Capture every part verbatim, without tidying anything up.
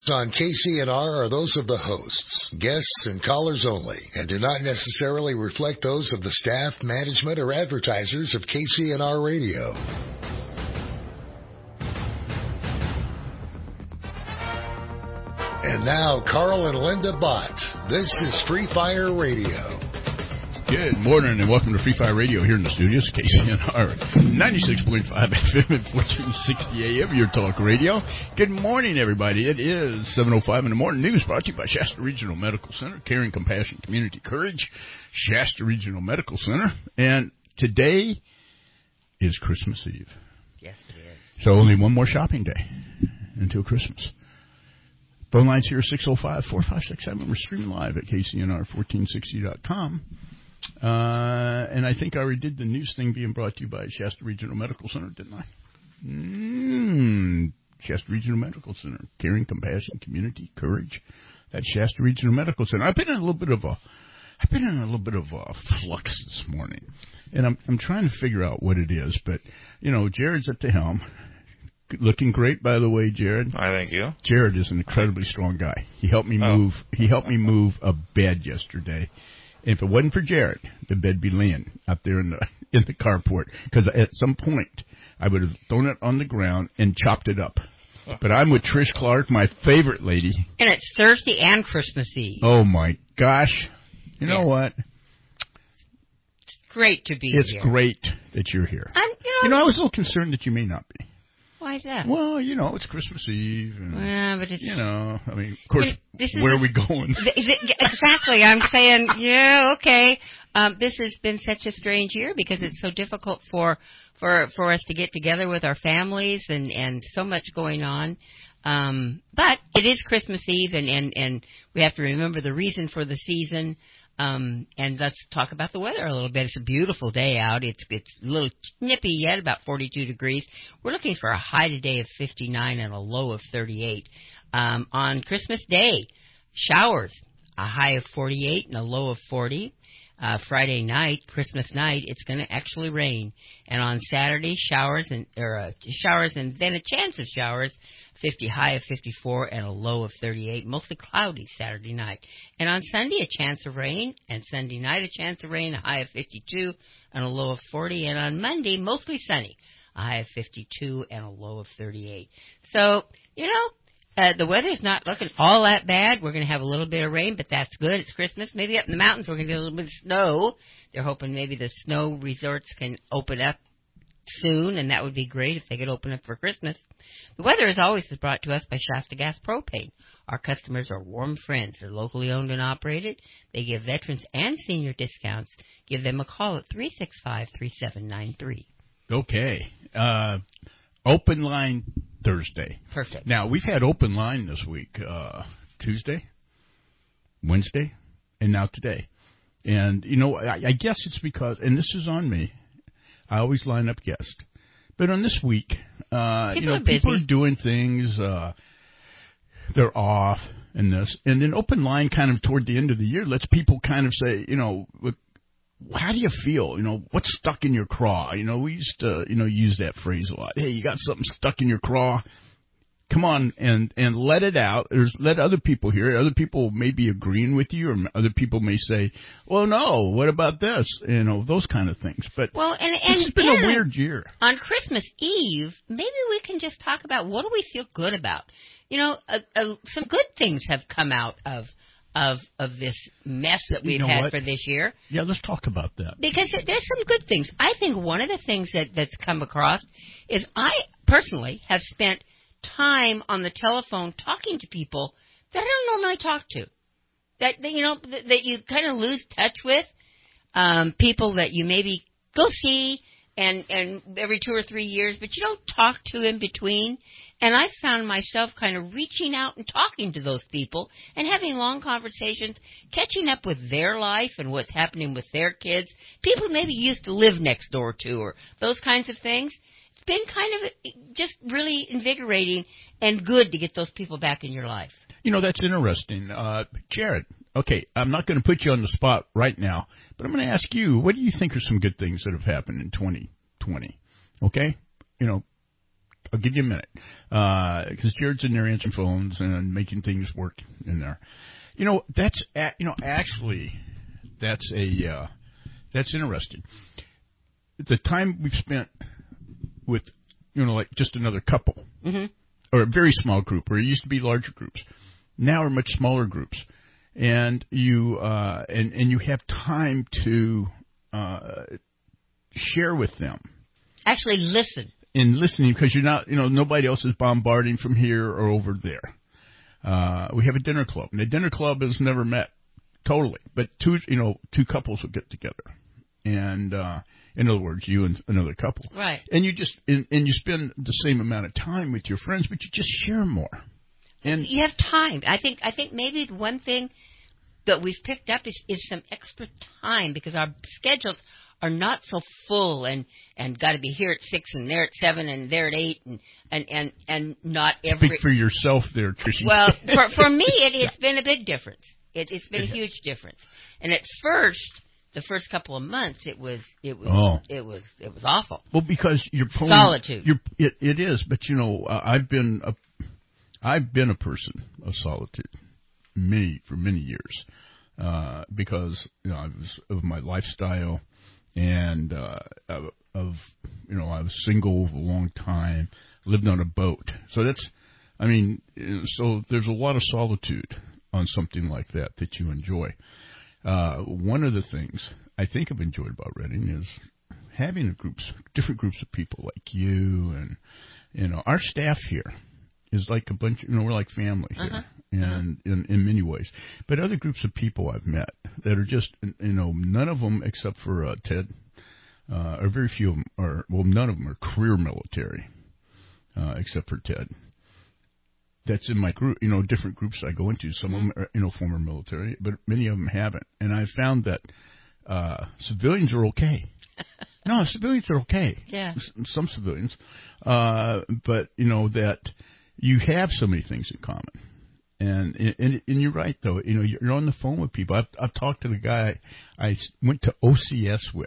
On K C N R are those of the hosts, guests, and callers only, and do not necessarily reflect those of the staff, management, or advertisers of K C N R Radio. And now, Carl and Linda Bott. This is Free Fire Radio. Good morning and welcome to Free Fire Radio here in the studios, K C N R ninety-six point five F M and fourteen sixty A M, your talk radio. Good morning, everybody. It is seven oh five in the morning. News brought to you by Shasta Regional Medical Center, Caring, Compassion, Community, Courage, Shasta Regional Medical Center. And today is Christmas Eve. Yes, it is. So only one more shopping day until Christmas. Phone lines here are six oh five, four five six seven. We're streaming live at K C N R fourteen sixty dot com. Uh, and I think I already did the news thing being brought to you by Shasta Regional Medical Center, didn't I? Mm, Shasta Regional Medical Center, Caring, Compassion, Community, Courage. That's Shasta Regional Medical Center. I've been in a little bit of a, I've been in a little bit of a flux this morning, and I'm I'm trying to figure out what it is. But you know, Jared's at the helm. Looking great, by the way, Jared. I thank you. Jared is an incredibly strong guy. He helped me move. Oh. He helped me move a bed yesterday. And if it wasn't for Jared, the bed'd be laying out there in the in the carport. Because at some point, I would have thrown it on the ground and chopped it up. But I'm with Trish Clark, my favorite lady. And it's Thursday and Christmas Eve. Oh, my gosh. You know yeah. what? It's great to be it's here. It's great that you're here. I'm, you, know, you know, I was a little concerned that you may not be. Why is that? Well, you know, it's Christmas Eve. And, yeah, but it's... You know, I mean, of course, this is where a, are we going? Exactly. I'm saying, yeah, okay. Um, this has been such a strange year because it's so difficult for for for us to get together with our families and, and so much going on. Um, but it is Christmas Eve, and, and, and we have to remember the reason for the season. Um, and let's talk about the weather a little bit. It's a beautiful day out. It's it's a little nippy yet, about forty-two degrees. We're looking for a high today of fifty-nine and a low of thirty-eight. Um, on Christmas Day, showers, a high of forty-eight and a low of forty. Uh, Friday night, Christmas night, it's going to actually rain. And on Saturday, showers and or uh, showers and then a chance of showers. fifty, high of fifty-four and a low of thirty-eight, mostly cloudy Saturday night. And on Sunday, a chance of rain, and Sunday night, a chance of rain, a high of fifty-two and a low of forty. And on Monday, mostly sunny, a high of fifty-two and a low of thirty-eight. So, you know, uh, the weather's not looking all that bad. We're going to have a little bit of rain, but that's good. It's Christmas. Maybe up in the mountains, we're going to get a little bit of snow. They're hoping maybe the snow resorts can open up soon, and that would be great if they could open up for Christmas. The weather, as always, is brought to us by Shasta Gas Propane. Our customers are warm friends. They're locally owned and operated. They give veterans and senior discounts. Give them a call at three six five, three seven nine three. Okay. Uh, open line Thursday. Perfect. Now, we've had open line this week, uh, Tuesday, Wednesday, and now today. And, you know, I, I guess it's because, and this is on me, I always line up guests. But on this week, uh, you know, are people are doing things, uh, they're off and this. And then open line kind of toward the end of the year lets people kind of say, you know, how do you feel? You know, what's stuck in your craw? You know, we used to, you know, use that phrase a lot. Hey, you got something stuck in your craw? Come on and, and let it out. There's, let other people hear it. Other people may be agreeing with you, or other people may say, well, no, what about this? You know, those kind of things. But well, and, and, this has been and a weird year. On Christmas Eve, maybe we can just talk about what do we feel good about. You know, uh, uh, some good things have come out of of of this mess that we've you know had what? for this year. Yeah, let's talk about that. Because there's some good things. I think one of the things that, that's come across is I personally have spent time on the telephone talking to people that I don't normally talk to, that, that you know that, that you kind of lose touch with, um, people that you maybe go see and and every two or three years, but you don't talk to in between. And I found myself kind of reaching out and talking to those people and having long conversations, catching up with their life and what's happening with their kids, people maybe used to live next door to, or those kinds of things. It's been kind of just really invigorating and good to get those people back in your life. You know, that's interesting. Uh, Jared, okay, I'm not going to put you on the spot right now, but I'm going to ask you, what do you think are some good things that have happened in twenty twenty? Okay? You know, I'll give you a minute because uh, Jared's in there answering phones and making things work in there. You know, that's you know actually that's a uh, that's interesting. The time we've spent with you know like just another couple mm-hmm. or a very small group, where it used to be larger groups, now are much smaller groups, and you uh, and and you have time to uh, share with them. Actually, listen. In listening, because you're not, you know, nobody else is bombarding from here or over there. Uh, we have a dinner club, and the dinner club has never met totally, but two, you know, two couples will get together, and uh, in other words, you and another couple, right? And you just and, and you spend the same amount of time with your friends, but you just share more, and you have time. I think I think maybe one thing that we've picked up is, is some extra time because our schedules are not so full and, and got to be here at six and there at seven and there at eight and, and, and, and not every... Speak for yourself there, Tricia. Well, for, for me, it, it's been a big difference. It, it's been a huge difference. And at first, the first couple of months, it was it was oh. it was it was awful. Well, because you're pulling, solitude. You're, it, it is, but you know, uh, I've been a I've been a person of solitude many for many years uh, because you know I was of my lifestyle. And uh, of, of, you know, I was single for a long time, lived on a boat. So that's, I mean, so there's a lot of solitude on something like that that you enjoy. Uh, one of the things I think I've enjoyed about Reading is having a groups, different groups of people like you and, you know, our staff here is like a bunch, you know, we're like family here, uh-huh. and uh-huh. in, in many ways. But other groups of people I've met that are just, you know, none of them except for uh, Ted, uh, or very few of them are, well, none of them are career military, uh, except for Ted. That's in my group, you know, different groups I go into. Some mm-hmm. of them are, you know, former military, but many of them haven't. And I found that uh, civilians are okay. No, civilians are okay. Yeah. S- some civilians. Uh, but, you know, that you have so many things in common. And, and and you're right, though. You know, you're on the phone with people. I've, I've talked to the guy I went to O C S with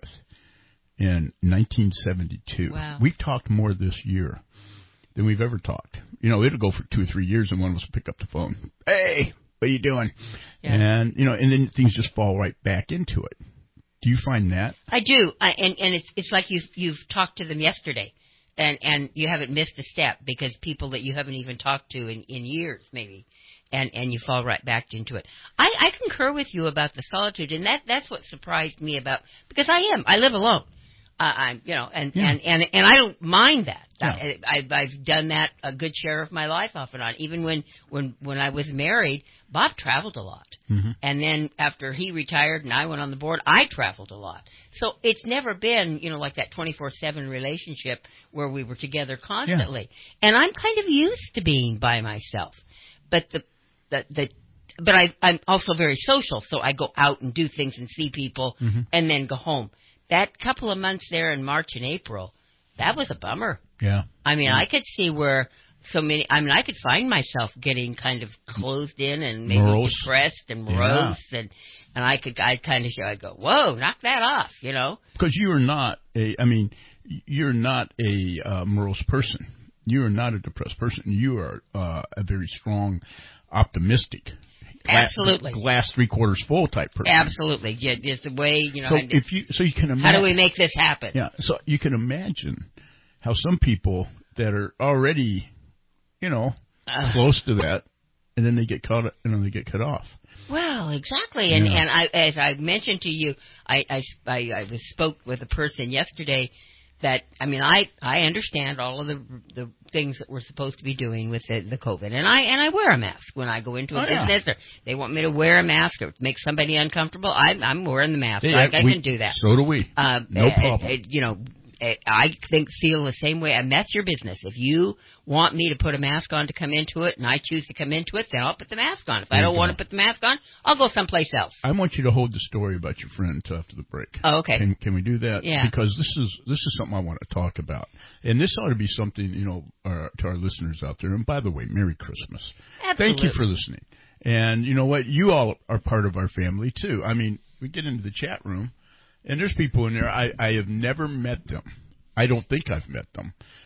in nineteen seventy-two. Wow. We've talked more this year than we've ever talked. You know, it'll go for two or three years, and one of us will pick up the phone. Hey, what are you doing? Yeah. And, you know, and then things just fall right back into it. Do you find that? I do. I, and and it's it's like you've, you've talked to them yesterday. And and you haven't missed a step because people that you haven't even talked to in, in years, maybe, and, and you fall right back into it. I, I concur with you about the solitude, and that that's what surprised me about, because I am. I live alone. Uh, I'm, you know, and, yeah. and, and, and I don't mind that. Yeah. I, I've, I've done that a good share of my life off and on. Even when, when, when I was married, Bob traveled a lot. Mm-hmm. And then after he retired and I went on the board, I traveled a lot. So it's never been, you know, like that twenty-four seven relationship where we were together constantly. Yeah. And I'm kind of used to being by myself. But the, the, the, but I, I'm also very social, so I go out and do things and see people mm-hmm. and then go home. That couple of months there in March and April, that was a bummer. Yeah. I mean, yeah. I could see where so many, I mean, I could find myself getting kind of closed in and maybe morose. depressed and morose. Yeah. And, and I could, I'd kind of, I'd go, whoa, knock that off, you know? Because you are not a, I mean, you're not a uh, morose person. You are not a depressed person. You are uh, a very strong, optimistic, Absolutely. Glass, glass three quarters full type person. Absolutely. Yeah, it's the way, you know. So if you, so you can imagine. How do we make this happen? Yeah. So you can imagine how some people that are already, you know, uh, close to that, and then they get cut, and then they get cut off. Well, exactly. And yeah. and I, as I mentioned to you, I I, I, I was spoke with a person yesterday. That, I mean, I, I understand all of the the things that we're supposed to be doing with the, the COVID, and I and I wear a mask when I go into a oh, business. Yeah. Or they want me to wear a mask or make somebody uncomfortable. I'm I'm wearing the mask. Yeah, I, I we, can do that. So do we. Uh, no uh, problem. Uh, you know, I think feel the same way, and that's your business. If you want me to put a mask on to come into it, and I choose to come into it, then I'll put the mask on. If I don't want to put the mask on, I'll go someplace else. I want you to hold the story about your friend until after the break. Oh, okay. Can, can we do that? Yeah. Because this is this is something I want to talk about, and this ought to be something, you know, uh, to our listeners out there. And by the way, Merry Christmas. Absolutely. Thank you for listening. And you know what? You all are part of our family too. I mean, we get into the chat room, and there's people in there. I, I have never met them. I don't think I've met them.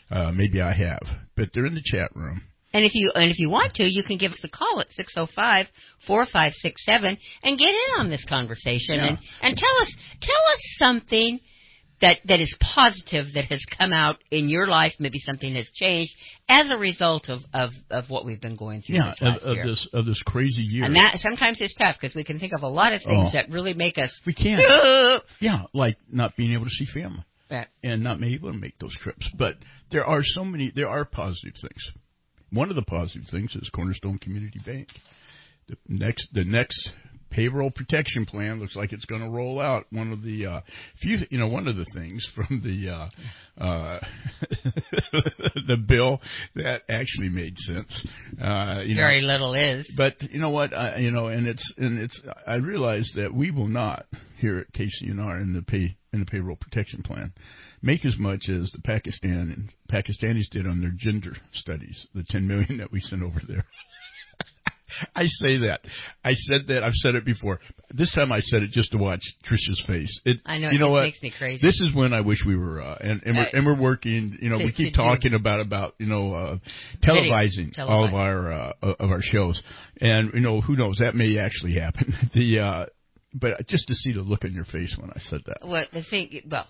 Uh, maybe I have, but they're in the chat room. And if you and if you want to, you can give us a call at six oh five, four five six seven and get in on this conversation Yeah. and, and tell us tell us something that, that is positive that has come out in your life. Maybe something has changed as a result of, of, of what we've been going through Yeah, this last of, of year. this of this crazy year. And that sometimes it's tough because we can think of a lot of things Oh. that really make us. We can. Yeah, like not being able to see family Right. and not being able to make those trips. But there are so many. There are positive things. One of the positive things is Cornerstone Community Bank. The next, the next payroll protection plan looks like it's going to roll out. One of the uh, few, you know, one of the things from the uh, uh, the bill that actually made sense. Uh, you Very know, little is. but you know what? I, you know, and it's and it's. I realize that we will not here at K C N R in the pay in the payroll protection plan make as much as the Pakistan Pakistanis did on their gender studies, the ten million that we sent over there. I say that. I said that. I've said it before. This time I said it just to watch Trisha's face. It, I know. You it know just what? makes me crazy. This is when I wish we were, uh, and, and, we're, and we're working, you know, To- we keep to do- talking about, about, you know, uh, televising Video, all of televise. our, uh, of our shows. And, you know, who knows, that may actually happen. The, uh, but just to see the look on your face when I said that. Well, the thing, well,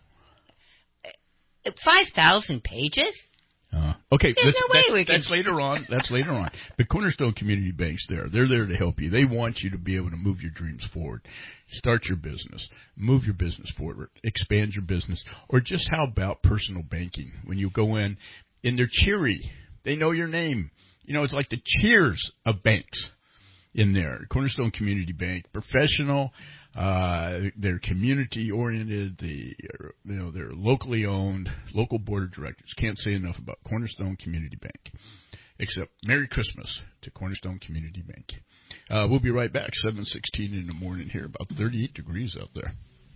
five thousand pages? Uh, okay, There's that's, no way that's, we can- that's later on. That's later on. But Cornerstone Community Bank's there. They're there to help you. They want you to be able to move your dreams forward, start your business, move your business forward, expand your business, or just how about personal banking? When you go in, and they're cheery. They know your name. You know, it's like the cheers of banks in there. Cornerstone Community Bank, professional. Uh, they're community oriented. They, are, you know, they're locally owned. Local board of directors. Can't say enough about Cornerstone Community Bank. Except Merry Christmas to Cornerstone Community Bank. Uh, we'll be right back. seven sixteen in the morning here. About thirty-eight degrees out there.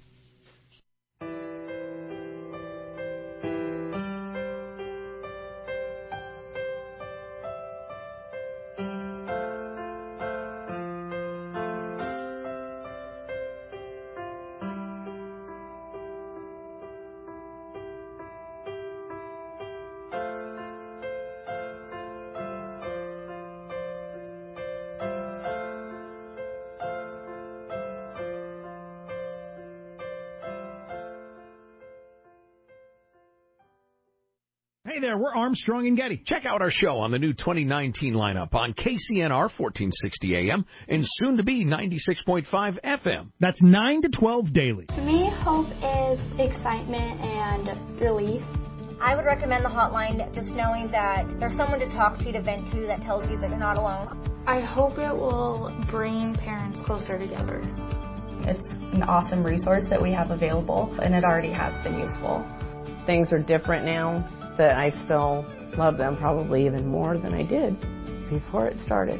Hey there, we're Armstrong and Getty. Check out our show on the new twenty nineteen lineup on K C N R fourteen sixty A M and soon to be ninety-six point five F M. That's nine to twelve daily. To me, hope is excitement and relief. I would recommend the hotline just knowing that there's someone to talk to, to vent to, that tells you that you're not alone. I hope it will bring parents closer together. It's an awesome resource that we have available, and it already has been useful. Things are different now, that I still love them probably even more than I did before it started.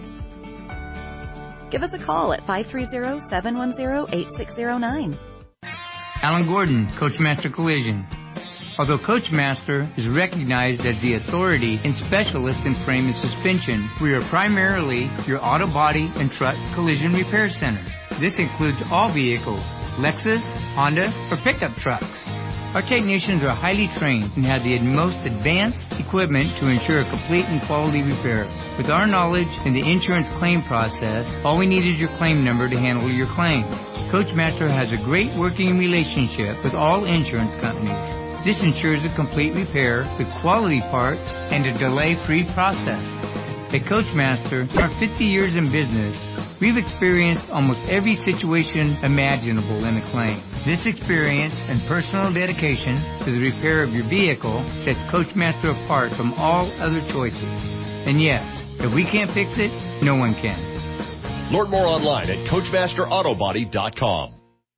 Give us a call at five three zero, seven one zero, eight six zero nine. Alan Gordon, Coachmaster Collision. Although Coachmaster is recognized as the authority and specialist in frame and suspension, we are primarily your auto body and truck collision repair center. This includes all vehicles, Lexus, Honda, or pickup trucks. Our technicians are highly trained and have the most advanced equipment to ensure a complete and quality repair. With our knowledge in the insurance claim process, all we need is your claim number to handle your claim. Coachmaster has a great working relationship with all insurance companies. This ensures a complete repair with quality parts and a delay-free process. At Coachmaster, our fifty years in business, we've experienced almost every situation imaginable in a claim. This experience and personal dedication to the repair of your vehicle sets Coachmaster apart from all other choices. And yes, if we can't fix it, no one can. Learn more online at Coachmaster Auto Body dot com.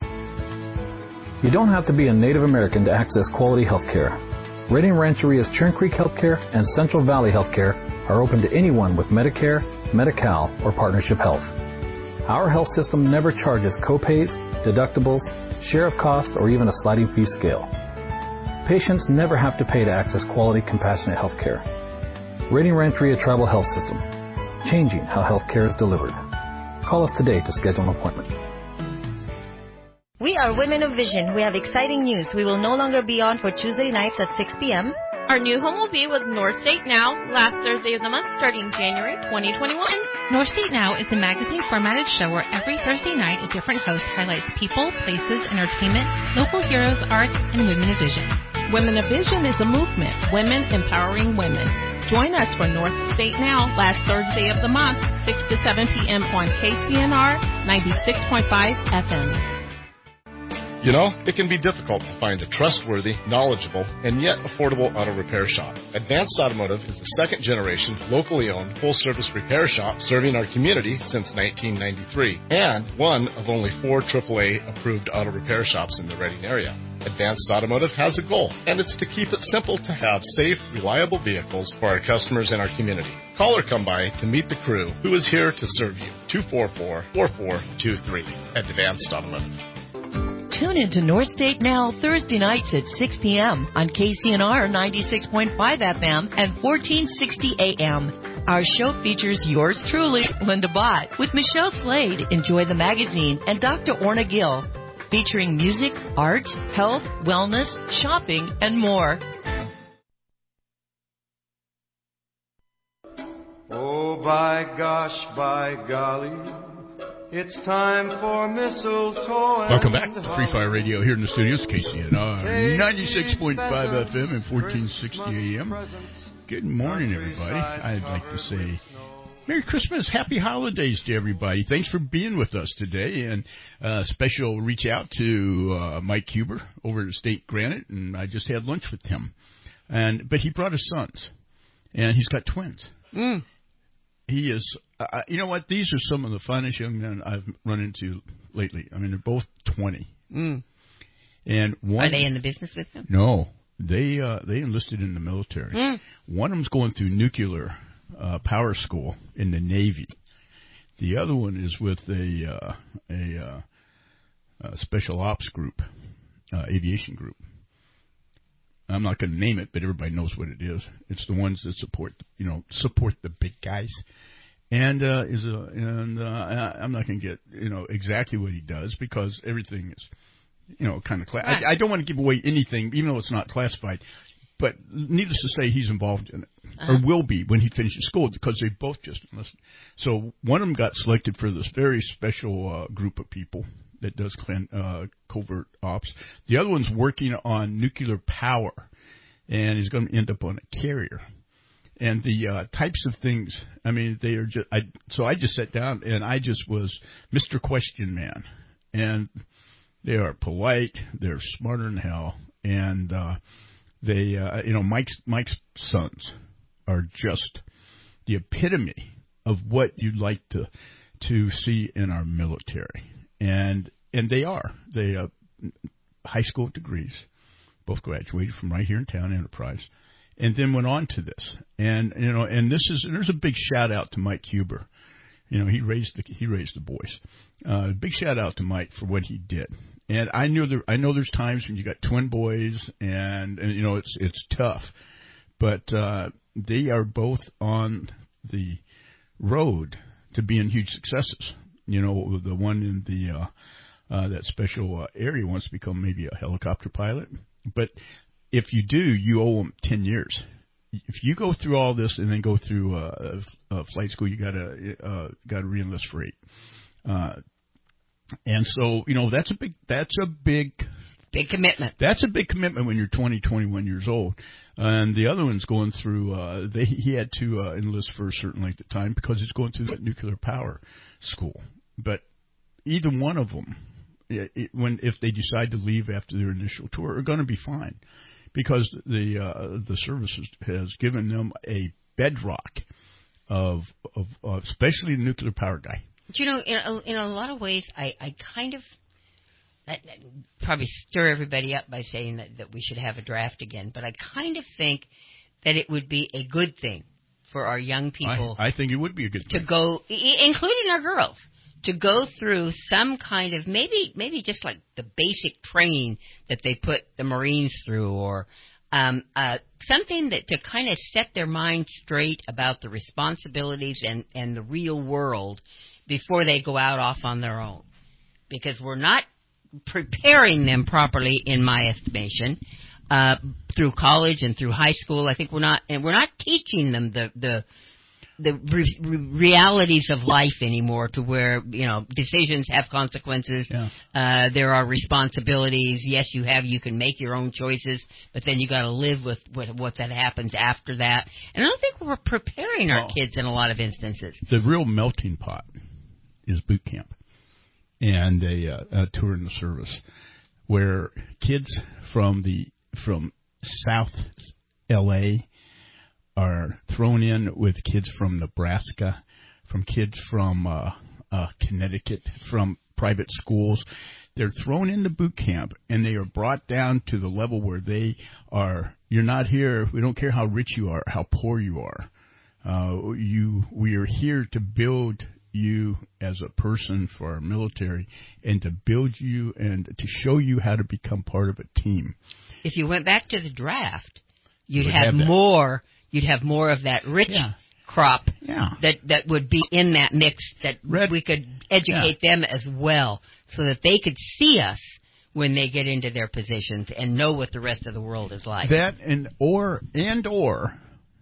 You don't have to be a Native American to access quality health care. Redding Rancheria's Churn Creek Healthcare and Central Valley Healthcare are open to anyone with Medicare, Medi-Cal, or Partnership Health. Our health system never charges copays, deductibles, share of cost, or even a sliding fee scale. Patients never have to pay to access quality, compassionate health care. Redding Rancheria Tribal Health System, changing how health care is delivered. Call us today to schedule an appointment. We are Women of Vision. We have exciting news. We will no longer be on for Tuesday nights at six p.m. Our new home will be with North State Now, last Thursday of the month, starting January twenty twenty-one. North State Now is a magazine formatted show where every Thursday night a different host highlights people, places, entertainment, local heroes, arts, and women of vision. Women of Vision is a movement, women empowering women. Join us for North State Now, last Thursday of the month, six to seven p.m. on K C N R ninety-six point five F M. You know, it can be difficult to find a trustworthy, knowledgeable, and yet affordable auto repair shop. Advanced Automotive is the second generation, locally owned, full-service repair shop serving our community since nineteen ninety-three, and one of only four triple A approved auto repair shops in the Reading area. Advanced Automotive has a goal, and it's to keep it simple to have safe, reliable vehicles for our customers and our community. Call or come by to meet the crew who is here to serve you. two four four, four four two three. Advanced Automotive. Tune in to North State Now Thursday nights at six p.m. on K C N R ninety-six point five F M and fourteen sixty A M. Our show features yours truly, Linda Bott, with Michelle Slade, Enjoy the Magazine, and Doctor Orna Gill, featuring music, art, health, wellness, shopping, and more. Oh, by gosh, by golly, it's time for mistletoe. Welcome back to Free Fire Radio here in the studios, K C N R ninety-six point five F M and fourteen sixty A M. Good morning, everybody. I'd like to say Merry Christmas, Happy Holidays to everybody. Thanks for being with us today. And uh, special reach out to uh, Mike Huber over at State Granite, and I just had lunch with him. And but he brought his sons, and he's got twins. Mm. He is, uh, you know what? These are some of the finest young men I've run into lately. I mean, they're both twenty. Mm. And one, are they in the business with them? No, they uh, they enlisted in the military. Mm. One of them's going through nuclear uh, power school in the Navy. The other one is with a uh, a, uh, a special ops group, uh, aviation group. I'm not going to name it, but everybody knows what it is. It's the ones that support, you know, support the big guys. And uh, is a and uh, I'm not going to get, you know, exactly what he does because everything is, you know, kind of. Cla- right. I, I don't want to give away anything, even though it's not classified. But needless to say, he's involved in it, uh-huh. or will be when he finishes school, because they both just enlisted. So one of them got selected for this very special uh, group of people that does clan, uh, covert ops. The other one's working on nuclear power, and he's going to end up on a carrier. And the uh, types of things, I mean, they are just. I, so I just sat down and I just was Mister Question Man, and they are polite, they're smarter than hell, and uh, they, uh, you know, Mike's Mike's sons are just the epitome of what you'd like to to see in our military. And and they are. They uh, high school degrees, both graduated from right here in town, Enterprise, and then went on to this. And you know, and this is and there's a big shout out to Mike Huber. You know, he raised the he raised the boys. Uh, big shout out to Mike for what he did. And I knew there I know there's times when you got twin boys, and, and you know it's it's tough, but uh, they are both on the road to being huge successes. You know, the one in the uh, uh, that special uh, area wants to become maybe a helicopter pilot. But if you do, you owe them ten years. If you go through all this and then go through uh, a flight school, you gotta uh, gotta reenlist for eight. Uh, and so, you know, that's a big that's a big big commitment. That's a big commitment when you're twenty, twenty-one years old. And the other one's going through. Uh, they he had to uh, enlist for a certain length of time because he's going through that nuclear power school. But either one of them, it, it, when if they decide to leave after their initial tour, are going to be fine, because the uh, the services has given them a bedrock of of uh, especially the nuclear power guy. But you know, in a, in a lot of ways, I, I kind of I, I probably stir everybody up by saying that, that we should have a draft again, but I kind of think that it would be a good thing for our young people. I, I think it would be a good to thing. go, including our girls, to go through some kind of maybe maybe just like the basic training that they put the Marines through, or um, uh, something that to kind of set their mind straight about the responsibilities and, and the real world before they go out off on their own. Because we're not preparing them properly, in my estimation. uh, through college and through high school. I think we're not, and we're not teaching them the the the re- re- realities of life anymore, to where, you know, decisions have consequences. Yeah. Uh, there are responsibilities. Yes, you have, you can make your own choices, but then you got to live with what, what that happens after that. And I don't think we're preparing our well, kids in a lot of instances. The real melting pot is boot camp and a, uh, a tour in the service, where kids from the from South L A are thrown in with kids from Nebraska, from kids from uh, uh, Connecticut, from private schools. They're thrown into boot camp, and they are brought down to the level where they are, you're not here, we don't care how rich you are, how poor you are. Uh, you, we are here to build you as a person for our military, and to build you and to show you how to become part of a team. If you went back to the draft, you'd Would have, have more... You'd have more of that rich yeah. crop yeah. that, that would be in that mix, that Red, we could educate yeah. them as well, so that they could see us when they get into their positions and know what the rest of the world is like. That and or and or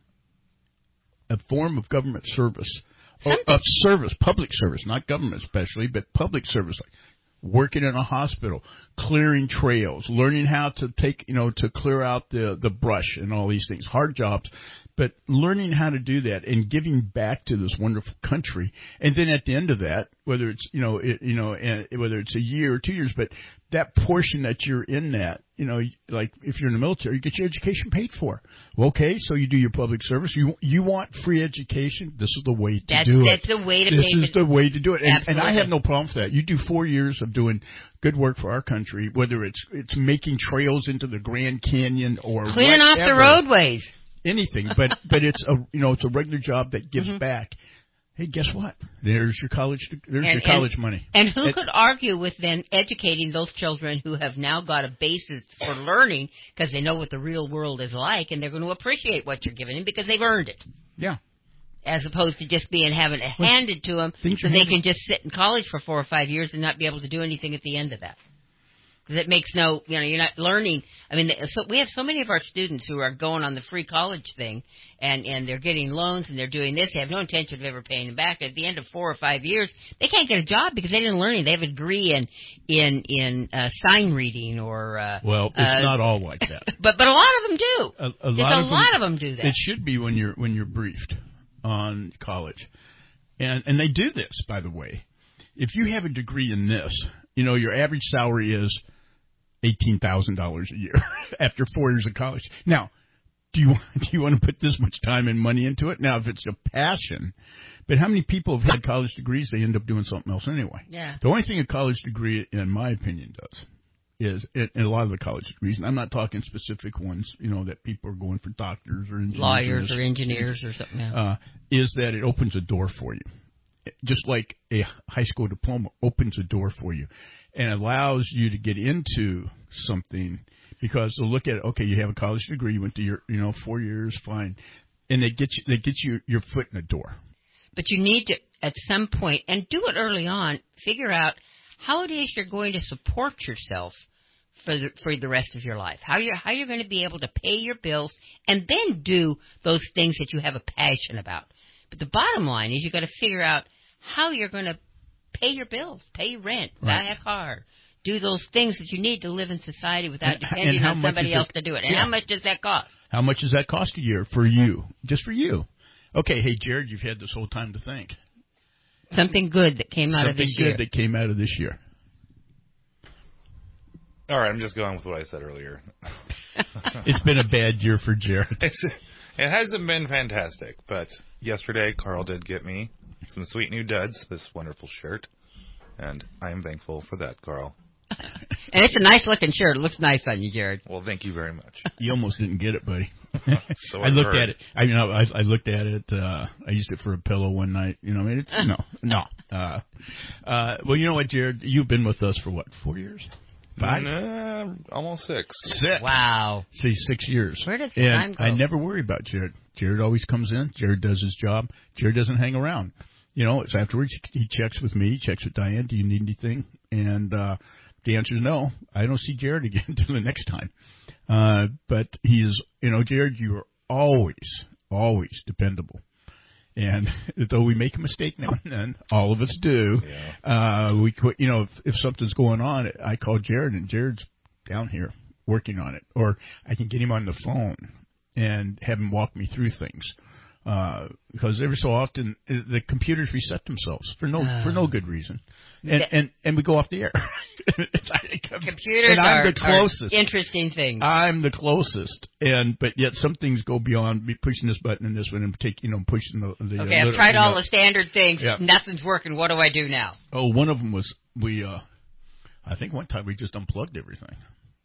a form of government service, or of service, public service, not government especially, but public service, like working in a hospital, clearing trails, learning how to take, you know, to clear out the, the brush and all these things, hard jobs, but learning how to do that and giving back to this wonderful country. And then at the end of that, whether it's, you know, it, you know, whether it's a year or two years, but that portion that you're in that, you know, like if you're in the military, you get your education paid for. Well, okay, so you do your public service. You you want free education? This is the way to that's, do that's it. That's the way to this pay is the way to do it. And, and I have no problem with that. You do four years of doing good work for our country, whether it's it's making trails into the Grand Canyon or cleaning whatever, off the roadways, anything. But but it's a you know it's a regular job that gives mm-hmm. back. Hey, guess what? There's your college. There's and, your college and, money. And who it, could argue with then educating those children who have now got a basis for learning, because they know what the real world is like, and they're going to appreciate what you're giving them because they've earned it. Yeah. As opposed to just being having it well, handed to them, so they can just sit in college for four or five years and not be able to do anything at the end of that. Because it makes no, you know, you're not learning. I mean, so we have so many of our students who are going on the free college thing, and, and they're getting loans and they're doing this. They have no intention of ever paying them back. At the end of four or five years, they can't get a job because they didn't learn anything. They have a degree in in in uh, sign reading or. Uh, well, it's uh, not all like that. but but a lot of them do. A, a There's lot, a of, lot them, of them do that. It should be when you're when you're briefed on college, and and they do this, by the way. If you have a degree in this, you know your average salary is eighteen thousand dollars a year after four years of college. Now, do you do you want to put this much time and money into it? Now, if it's a passion, but how many people have had college degrees? They end up doing something else anyway. Yeah. The only thing a college degree, in my opinion, does is, it, and a lot of the college degrees, and I'm not talking specific ones, you know, that people are going for doctors or engineers, lawyers or engineers or something. Yeah. Uh, is that it opens a door for you, just like a high school diploma opens a door for you. And allows you to get into something because they'll look at it. Okay, you have a college degree, you went to your, you know, four years, fine, and they get you, they get you your foot in the door. But you need to, at some point, and do it early on, figure out how it is you're going to support yourself for the, for the rest of your life. How you're how you're going to be able to pay your bills, and then do those things that you have a passion about. But the bottom line is you got to figure out how you're going to pay your bills, pay your rent, right. buy a car, do those things that you need to live in society without depending on somebody else it, to do it. And yeah. how much does that cost? How much does that cost a year for you? Just for you. Okay, hey, Jared, you've had this whole time to think. Something good that came out Something of this year. year. Something good that came out of this year. All right, I'm just going with what I said earlier. It's been a bad year for Jared. It's, it hasn't been fantastic, but yesterday Carl did get me some sweet new duds, this wonderful shirt, and I am thankful for that, Carl. And it's a nice-looking shirt. It looks nice on you, Jared. Well, thank you very much. You almost didn't get it, buddy. So I looked heard. at it. I you know I, I looked at it. Uh, I used it for a pillow one night. You know, I mean, it's no, no. Uh, uh, well, you know what, Jared? You've been with us for what, four years? Five? Uh, almost six. Six. Wow. See, six years. Where does the and time go? I never worry about Jared. Jared always comes in. Jared does his job. Jared doesn't hang around. You know, it's afterwards he checks with me, he checks with Diane. Do you need anything? And uh, the answer is no. I don't see Jared again until the next time. Uh, but he is, you know, Jared, you are always, always dependable. And though we make a mistake now and then, all of us do, yeah. uh, we, you know, if, if something's going on, I call Jared, and Jared's down here working on it. Or I can get him on the phone and have him walk me through things. Uh, because every so often the computers reset themselves for no uh, for no good reason, and and, and we go off the air. Computers and I'm are, the closest. Are interesting things. I'm the closest, and but yet some things go beyond me pushing this button and this one and take you know pushing the. the okay, uh, I've tried all know. the standard things. Yeah. Nothing's working. What do I do now? Oh, one of them was we. Uh, I think one time we just unplugged everything.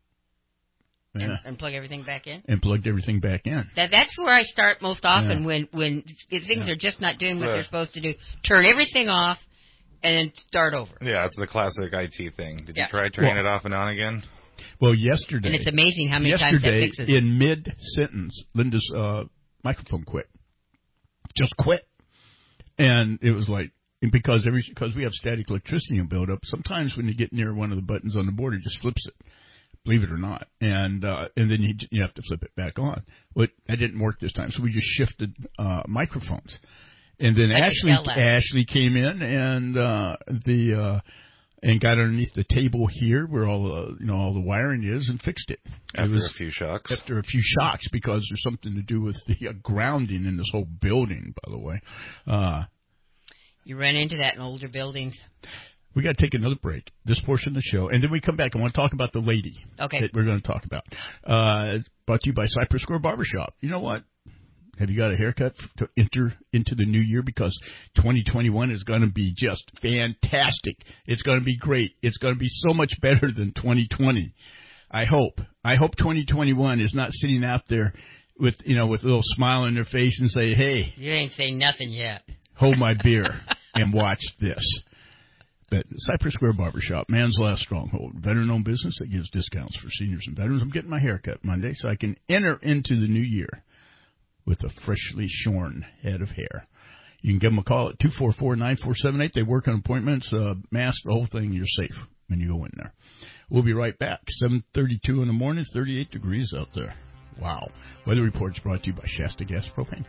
And, yeah. and plug everything back in? And plugged everything back in. That That's where I start most often yeah. when, when things yeah. are just not doing what yeah. they're supposed to do. Turn everything off and start over. Yeah, it's the classic I T thing. Did yeah. you try turning well, it off and on again? Well, yesterday. And it's amazing how many times that fixes it. Yesterday, in mid-sentence, Linda's uh, microphone quit. Just quit. And it was like, because every because we have static electricity build up, sometimes when you get near one of the buttons on the board, it just flips it. Believe it or not, and uh, and then you you have to flip it back on. Well, that didn't work this time, so we just shifted uh, microphones, and then I Ashley Ashley came in and uh, the uh, and got underneath the table here where all the you know all the wiring is and fixed it. After it was, a few shocks. After a few shocks, because there's something to do with the uh, grounding in this whole building. By the way, uh, you run into that in older buildings. We got to take another break, this portion of the show, and then we come back. I want to talk about the lady okay. that we're going to talk about. Uh, it's brought to you by Cypress Square Barbershop. You know what? Have you got a haircut to enter into the new year? Because twenty twenty-one is going to be just fantastic. It's going to be great. It's going to be so much better than twenty twenty. I hope. I hope twenty twenty-one is not sitting out there with, you know, with a little smile on their face and say, hey. You ain't saying nothing yet. Hold my beer and watch this. But Cypress Square Barbershop, man's last stronghold, veteran-owned business that gives discounts for seniors and veterans. I'm getting my hair cut Monday so I can enter into the new year with a freshly shorn head of hair. You can give them a call at two four four, nine four seven eight. They work on appointments, uh, mask, the whole thing. You're safe when you go in there. We'll be right back. seven thirty-two in the morning, thirty-eight degrees out there. Wow. Weather reports brought to you by Shasta Gas Propane.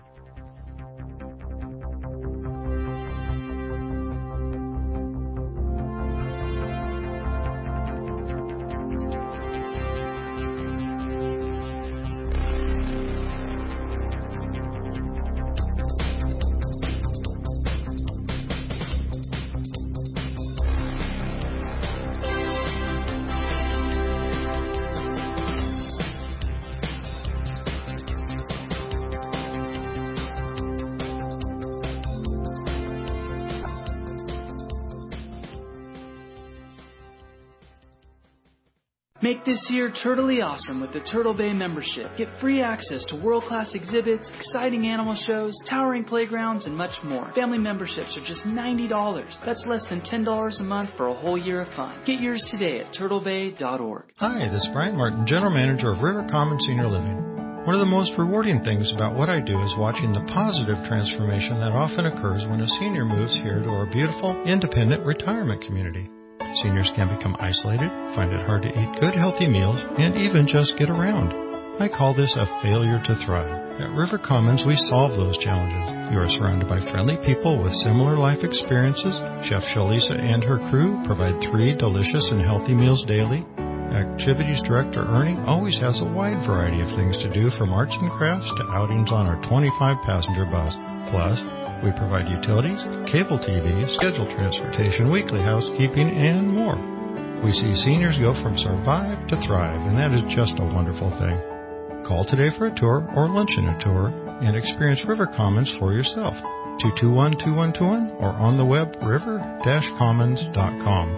Make this year turtly awesome with the Turtle Bay membership. Get free access to world-class exhibits, exciting animal shows, towering playgrounds, and much more. Family memberships are just ninety dollars. That's less than ten dollars a month for a whole year of fun. Get yours today at turtle bay dot org. Hi, this is Brian Martin, General Manager of River Common Senior Living. One of the most rewarding things about what I do is watching the positive transformation that often occurs when a senior moves here to our beautiful, independent retirement community. Seniors can become isolated, find it hard to eat good, healthy meals, and even just get around. I call this a failure to thrive. At River Commons, we solve those challenges. You are surrounded by friendly people with similar life experiences. Chef Shalisa and her crew provide three delicious and healthy meals daily. Activities Director Ernie always has a wide variety of things to do, from arts and crafts to outings on our twenty-five passenger bus. Plus, we provide utilities, cable T V, scheduled transportation, weekly housekeeping, and more. We see seniors go from survive to thrive, and that is just a wonderful thing. Call today for a tour or luncheon a tour and experience River Commons for yourself. two two one, two one two one or on the web river dash commons dot com.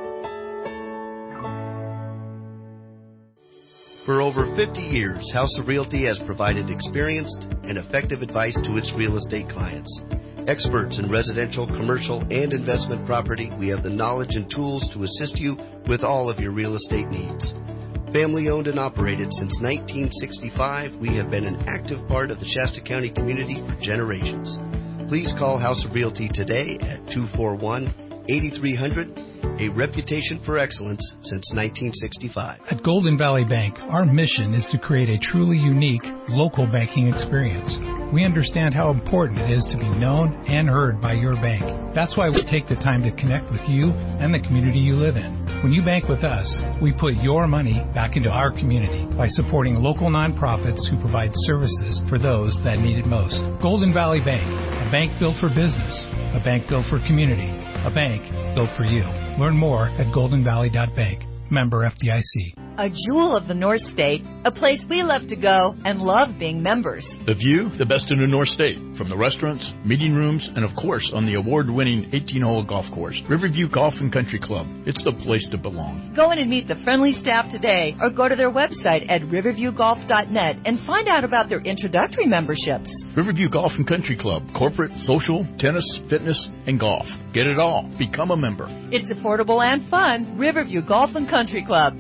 For over fifty years, House of Realty has provided experienced and effective advice to its real estate clients. Experts in residential, commercial, and investment property, we have the knowledge and tools to assist you with all of your real estate needs. Family owned and operated since nineteen sixty-five, we have been an active part of the Shasta County community for generations. Please call House of Realty today at two four one, eighty-three hundred, a reputation for excellence since nineteen sixty-five. At Golden Valley Bank, our mission is to create a truly unique local banking experience. We understand how important it is to be known and heard by your bank. That's why we take the time to connect with you and the community you live in. When you bank with us, we put your money back into our community by supporting local nonprofits who provide services for those that need it most. Golden Valley Bank, a bank built for business, a bank built for community, a bank built for you. Learn more at golden valley dot bank. Member F D I C. A jewel of the North State, a place we love to go and love being members. The view, the best in the North State, from the restaurants, meeting rooms, and of course on the award-winning eighteen-hole golf course. Riverview Golf and Country Club. It's the place to belong. Go in and meet the friendly staff today or go to their website at riverview golf dot net and find out about their introductory memberships. Riverview Golf and Country Club. Corporate, social, tennis, fitness, and golf. Get it all. Become a member. It's affordable and fun. Riverview Golf and Country Club.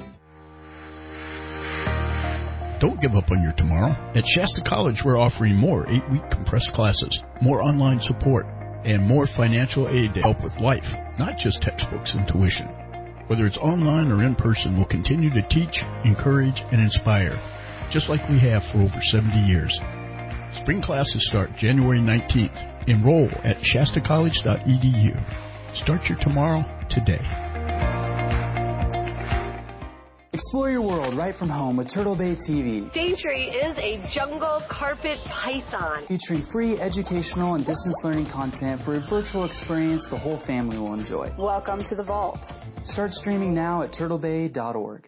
Don't give up on your tomorrow. At Shasta College, we're offering more eight-week compressed classes, more online support, and more financial aid to help with life, not just textbooks and tuition. Whether it's online or in person, we'll continue to teach, encourage, and inspire, just like we have for over seventy years. Spring classes start January nineteenth. Enroll at shasta college dot e d u. Start your tomorrow today. Explore your world right from home with Turtle Bay T V. Daintree is a jungle carpet python. Featuring free educational and distance learning content for a virtual experience the whole family will enjoy. Welcome to the vault. Start streaming now at turtle bay dot org.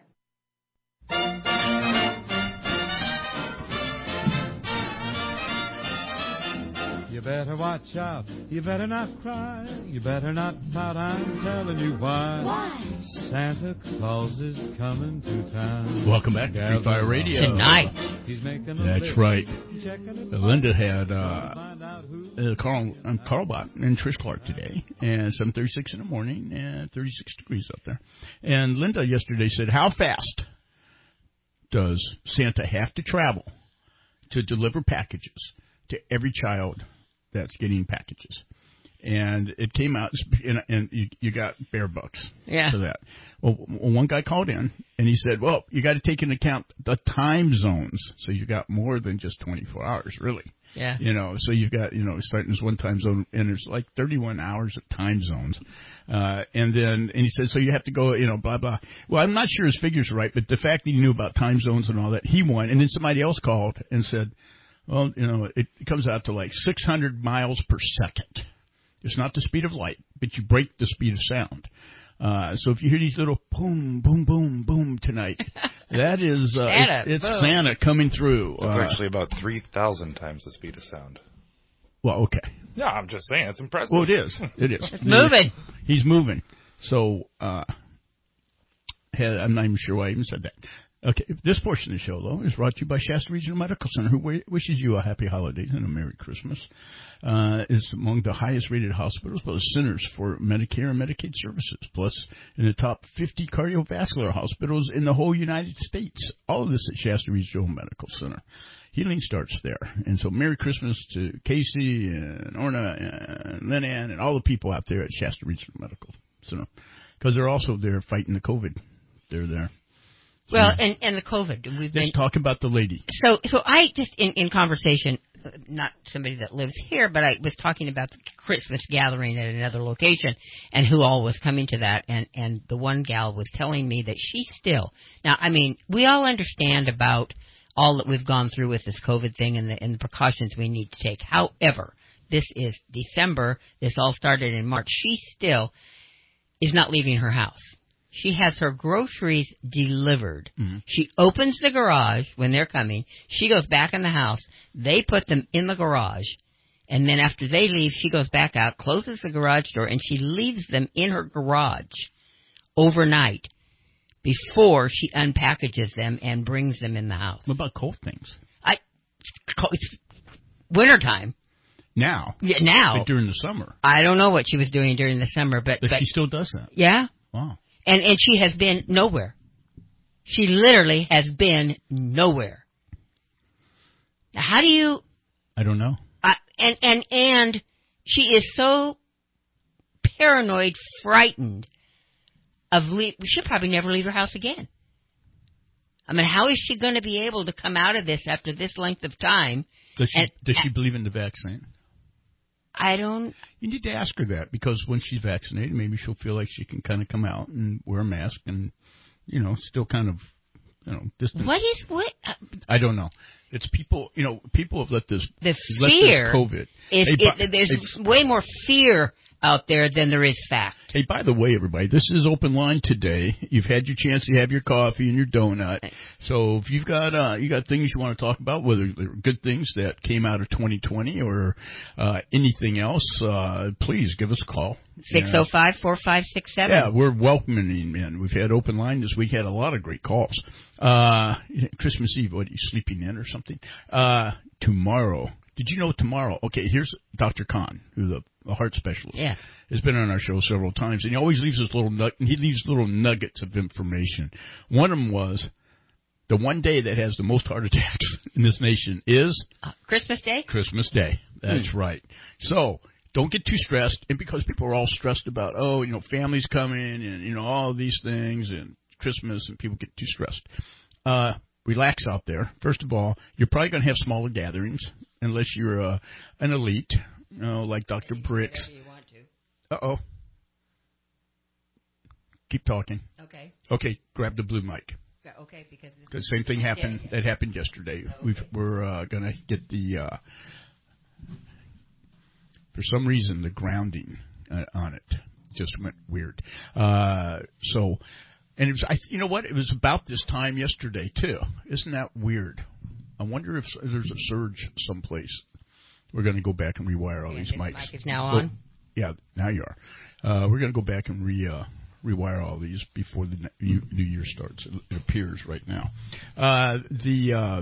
You better watch out, you better not cry, you better not pout, I'm telling you why. Why? Santa Claus is coming to town. Welcome back to Free Fire Radio. Tonight. He's making a That's list, right. checking Linda had uh, uh, Carl um, Carl Bott and Trish Clark today, and seven thirty-six in the morning, and thirty-six degrees up there. And Linda yesterday said, how fast does Santa have to travel to deliver packages to every child that's getting packages? And it came out, and, and you, you got bear bucks yeah. for that. Well, one guy called in, and he said, well, you got to take into account the time zones. So you got more than just twenty-four hours, really. Yeah. You know, so you've got, you know, starting as one time zone, and there's like thirty-one hours of time zones. Uh, and then, and he said, so you have to go, you know, blah, blah. Well, I'm not sure his figures are right, but the fact that he knew about time zones and all that, he won. And then somebody else called and said, well, you know, it comes out to like six hundred miles per second. It's not the speed of light, but you break the speed of sound. Uh, so if you hear these little boom, boom, boom, boom tonight, that is uh, Santa, it, it's boom. Santa coming through. That's uh, actually about three thousand times the speed of sound. Well, okay. Yeah, I'm just saying, it's impressive. Well, it is. It is. It's moving. He's moving. So uh, I'm not even sure why I even said that. Okay, this portion of the show, though, is brought to you by Shasta Regional Medical Center, who wishes you a happy holidays and a Merry Christmas. Uh, is among the highest-rated hospitals, both centers for Medicare and Medicaid services, plus in the top fifty cardiovascular hospitals in the whole United States. All of this at Shasta Regional Medical Center. Healing starts there. And so Merry Christmas to Casey and Orna and Lynn Ann and all the people out there at Shasta Regional Medical Center, because they're also there fighting the COVID. They're there. Well, and, and the COVID. We've Let's been talk about the lady. So, so I just in, in conversation, not somebody that lives here, but I was talking about the Christmas gathering at another location and who all was coming to that. And, and the one gal was telling me that she still, now, I mean, we all understand about all that we've gone through with this COVID thing and the, and the precautions we need to take. However, this is December. This all started in March. She still is not leaving her house. She has her groceries delivered. Mm-hmm. She opens the garage when they're coming. She goes back in the house. They put them in the garage. And then after they leave, she goes back out, closes the garage door, and she leaves them in her garage overnight before she unpackages them and brings them in the house. What about cold things? I, it's wintertime. Now? Yeah, now. But during the summer? I don't know what she was doing during the summer. But, but, but she still does that? Yeah. Wow. And and she has been nowhere. She literally has been nowhere. Now, how do you... I don't know. Uh, and, and, and she is so paranoid, frightened of leave. She'll probably never leave her house again. I mean, how is she going to be able to come out of this after this length of time? Does she, and, does she believe in the vaccine? I don't. You need to ask her that, because when she's vaccinated, maybe she'll feel like she can kind of come out and wear a mask and, you know, still kind of, you know, distance. What is what? Uh, I don't know. It's people, you know, people have let this, the let fear this COVID. Is, hey, it, there's hey, way more fear out there than there is fact. Hey, by the way, everybody, this is open line today. You've had your chance to have your coffee and your donut. So if you've got uh, you got things you want to talk about, whether they're good things that came out of twenty twenty or uh, anything else, uh, please give us a call. six oh five, four five six seven. Yeah, we're welcoming in. We've had open line this week. Had a lot of great calls. Uh, Christmas Eve, what, are you sleeping in or something? Uh, tomorrow. Did you know tomorrow? Okay, here's Doctor Khan, who's a, a heart specialist. Yeah. Has been on our show several times, and he always leaves us little nug- he leaves little nuggets of information. One of them was the one day that has the most heart attacks in this nation is uh, Christmas Day. Christmas Day. That's hmm. right. So don't get too stressed, and because people are all stressed about, oh, you know, families coming and you know all these things and Christmas, and people get too stressed. Uh, relax out there. First of all, you're probably going to have smaller gatherings. Unless you're uh, an elite, you know, like Doctor Bricks. Uh-oh. Keep talking. Okay. Okay, grab the blue mic. Okay, because the same thing happened. Yeah, yeah. That happened yesterday. Oh, okay. We've, we're uh, going to get the, uh, for some reason, the grounding uh, on it just went weird. Uh, so, and it was, I, you know what? It was about this time yesterday, too. Isn't that weird? I wonder if there's a surge someplace. We're going to go back and rewire all yeah, these this mics. Mic is now on. Oh, yeah, now you are. Uh, we're going to go back and re uh, rewire all these before the new, new year starts. It, it appears right now. Uh, the uh,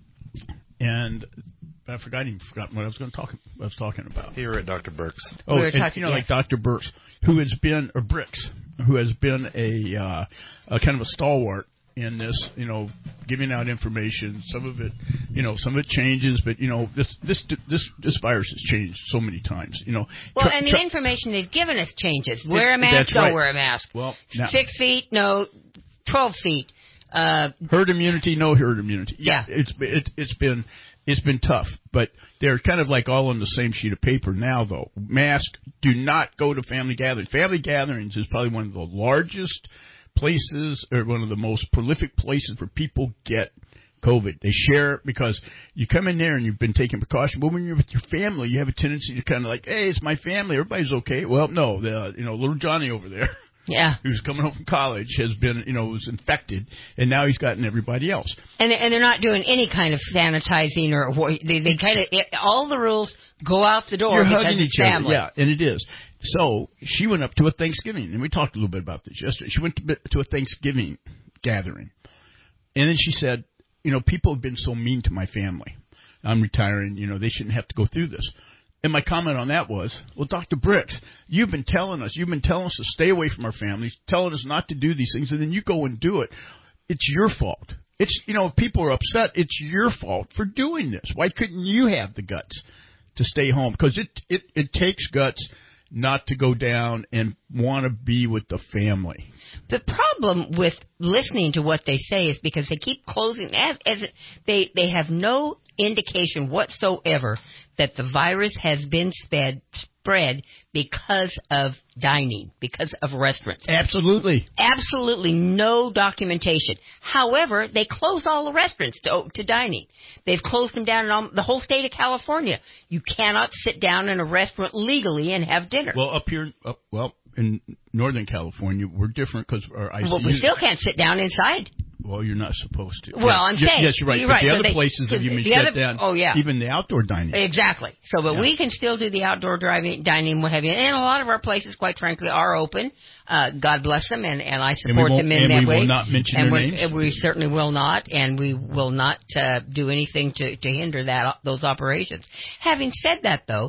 and I forgot even forgot what I was going to talk. I was talking about. Here at Doctor Burks. Oh, we were and, talking, you know, yes. like Doctor Burks, who has been or Bricks, who has been a, uh, a kind of a stalwart in this, you know, giving out information. Some of it, you know, some of it changes, but you know, this this this this virus has changed so many times. You know. Well, tr- and the tr- information they've given us changes. Wear a mask, that's don't right. wear a mask. Well, now, six feet, no, twelve feet. Uh, herd immunity, no herd immunity. Yeah, yeah. it's it, it's been it's been tough, but they're kind of like all on the same sheet of paper now. Though, mask, do not go to family gatherings. Family gatherings is probably one of the largest places, or one of the most prolific places where people get COVID. They share it because you come in there and you've been taking precaution. But when you're with your family, you have a tendency to kind of like, hey, it's my family, everybody's okay. Well, no, the, you know, little Johnny over there, yeah, who's coming home from college, has been, you know, was infected, and now he's gotten everybody else. And and they're not doing any kind of sanitizing or they they kind of all the rules go out the door You're because hugging it's each family. Other. Yeah, and it is. So she went up to a Thanksgiving, and we talked a little bit about this yesterday. She went to, to a Thanksgiving gathering, and then she said, you know, people have been so mean to my family. I'm retiring, you know, they shouldn't have to go through this. And my comment on that was, well, Doctor Bricks, you've been telling us, you've been telling us to stay away from our families, telling us not to do these things, and then you go and do it. It's your fault. It's, you know, if people are upset, it's your fault for doing this. Why couldn't you have the guts to stay home? Because it, it, it takes guts not to go down and want to be with the family. The problem with listening to what they say is because they keep closing, as, as they they have no indication whatsoever that the virus has been sped, spread because of dining, because of restaurants. Absolutely. Absolutely no documentation. However, they close all the restaurants to, to dining. They've closed them down in all, the whole state of California. You cannot sit down in a restaurant legally and have dinner. Well, up here, up, well, in Northern California, we're different because our I C U. Well, we still can't sit down inside. Well, you're not supposed to. Well, yeah. I'm saying. Yes, you're right. You're but right. the so other they, places have been the shut other, down. Oh, yeah. Even the outdoor dining. Exactly. So, but yeah. we can still do the outdoor driving, dining, what have you. And a lot of our places, quite frankly, are open. Uh, God bless them, and, and I support and them in and that we way. will not mention and their we, names. we certainly will not, and we will not uh, do anything to, to hinder that those operations. Having said that, though,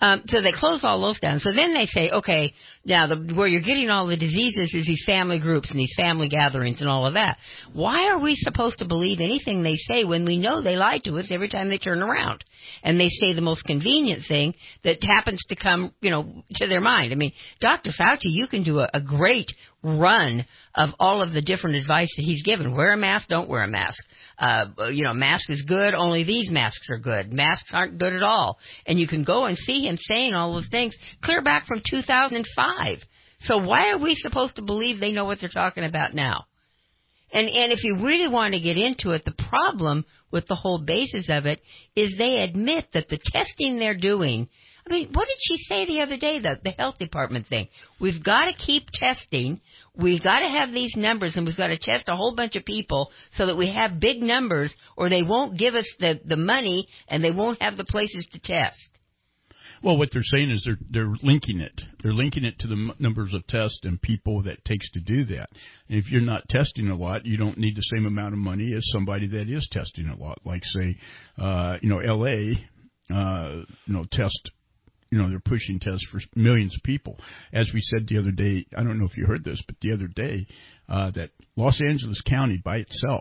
Um, so they close all those down. So then they say, okay, now the, where you're getting all the diseases is these family groups and these family gatherings and all of that. Why are we supposed to believe anything they say when we know they lie to us every time they turn around? And they say the most convenient thing that happens to come, you know, to their mind. I mean, Doctor Fauci, you can do a, a great run of all of the different advice that he's given. Wear a mask, don't wear a mask. Uh, you know, mask is good, only these masks are good. Masks aren't good at all. And you can go and see him saying all those things clear back from two thousand five. So why are we supposed to believe they know what they're talking about now? And and if you really want to get into it, the problem with the whole basis of it is they admit that the testing they're doing, I mean, what did she say the other day, the, the health department thing? We've got to keep testing. We've got to have these numbers, and we've got to test a whole bunch of people so that we have big numbers, or they won't give us the, the money, and they won't have the places to test. Well, what they're saying is they're they're linking it. They're linking it to the m- numbers of tests and people that it takes to do that. And if you're not testing a lot, you don't need the same amount of money as somebody that is testing a lot. Like, say, uh, you know, L A, uh, you know, test. You know, they're pushing tests for millions of people. As we said the other day, I don't know if you heard this, but the other day, uh, that Los Angeles County by itself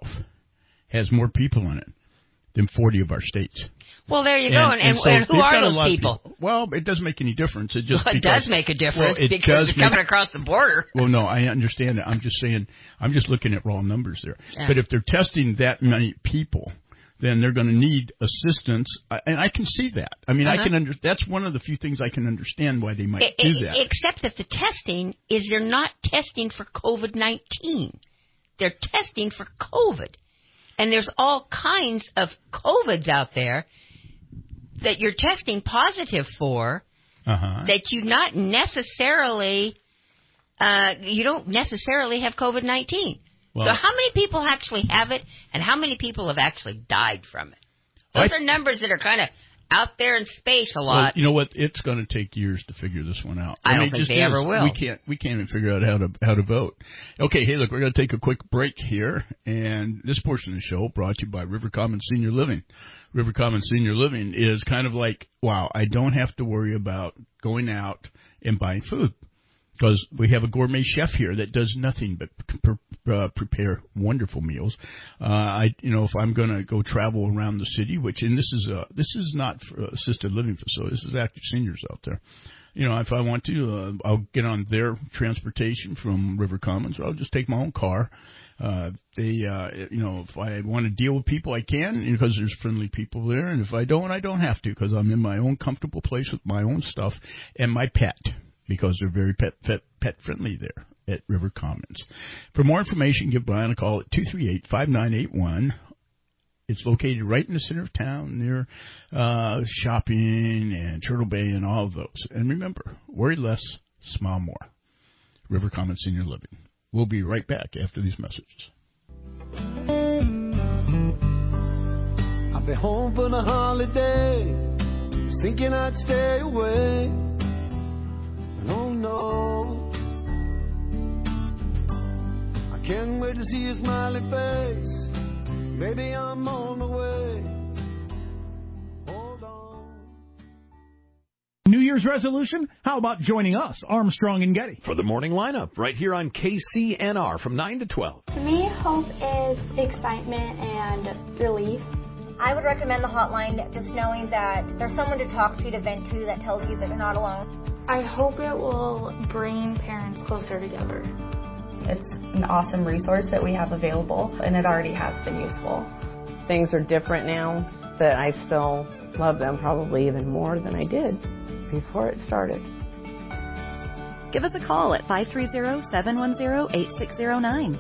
has more people in it than forty of our states. Well, there you go. And, and, and, so and who are those people? people? Well, it doesn't make any difference. It just well, it because, does make a difference well, it because does they're coming make, across the border. Well, no, I understand that. I'm just saying, I'm just looking at raw numbers there. Yeah. But if they're testing that many people, then they're going to need assistance, and I can see that. I mean, uh-huh. I can under, that's one of the few things I can understand why they might it, do that. Except that the testing is they're not testing for COVID nineteen. They're testing for COVID. And there's all kinds of COVIDs out there that you're testing positive for uh-huh. that you not necessarily, uh, you don't necessarily have COVID nineteen. Well, so how many people actually have it, and how many people have actually died from it? Those I, are numbers that are kind of out there in space a lot. Well, you know what? It's going to take years to figure this one out. I, I mean, don't think just they is. ever will. We can't. We can't even figure out how to how to vote. Okay, hey, look, we're going to take a quick break here, and this portion of the show brought to you by River Common Senior Living. River Common Senior Living is kind of like, wow, I don't have to worry about going out and buying food. Because we have a gourmet chef here that does nothing but pre- uh, prepare wonderful meals. Uh, I, you know, if I'm going to go travel around the city, which, and this is uh, this is not for assisted living facility. This is active seniors out there. You know, if I want to, uh, I'll get on their transportation from River Commons, or I'll just take my own car. Uh, they, uh, you know, if I want to deal with people, I can, because there's friendly people there. And if I don't, I don't have to, because I'm in my own comfortable place with my own stuff and my pet. Because they're very pet, pet pet friendly there at River Commons. For more information, give Brian a call at two three eight, five nine eight one. It's located right in the center of town near uh, shopping and Turtle Bay and all of those. And remember, worry less, smile more. River Commons Senior Living. We'll be right back after these messages. I'll be home for the holidays, thinking I'd stay away. Oh no, I can't wait to see your smiley face. Baby, I'm on the way. Hold on. New Year's resolution? How about joining us, Armstrong and Getty? For the morning lineup, right here on K C N R from nine to twelve. To me, hope is excitement and relief. I would recommend the hotline, just knowing that there's someone to talk to, to vent to, that tells you that you're not alone. I hope it will bring parents closer together. It's an awesome resource that we have available, and it already has been useful. Things are different now, but I still love them probably even more than I did before it started. Give us a call at five three zero, seven one zero, eight six zero nine.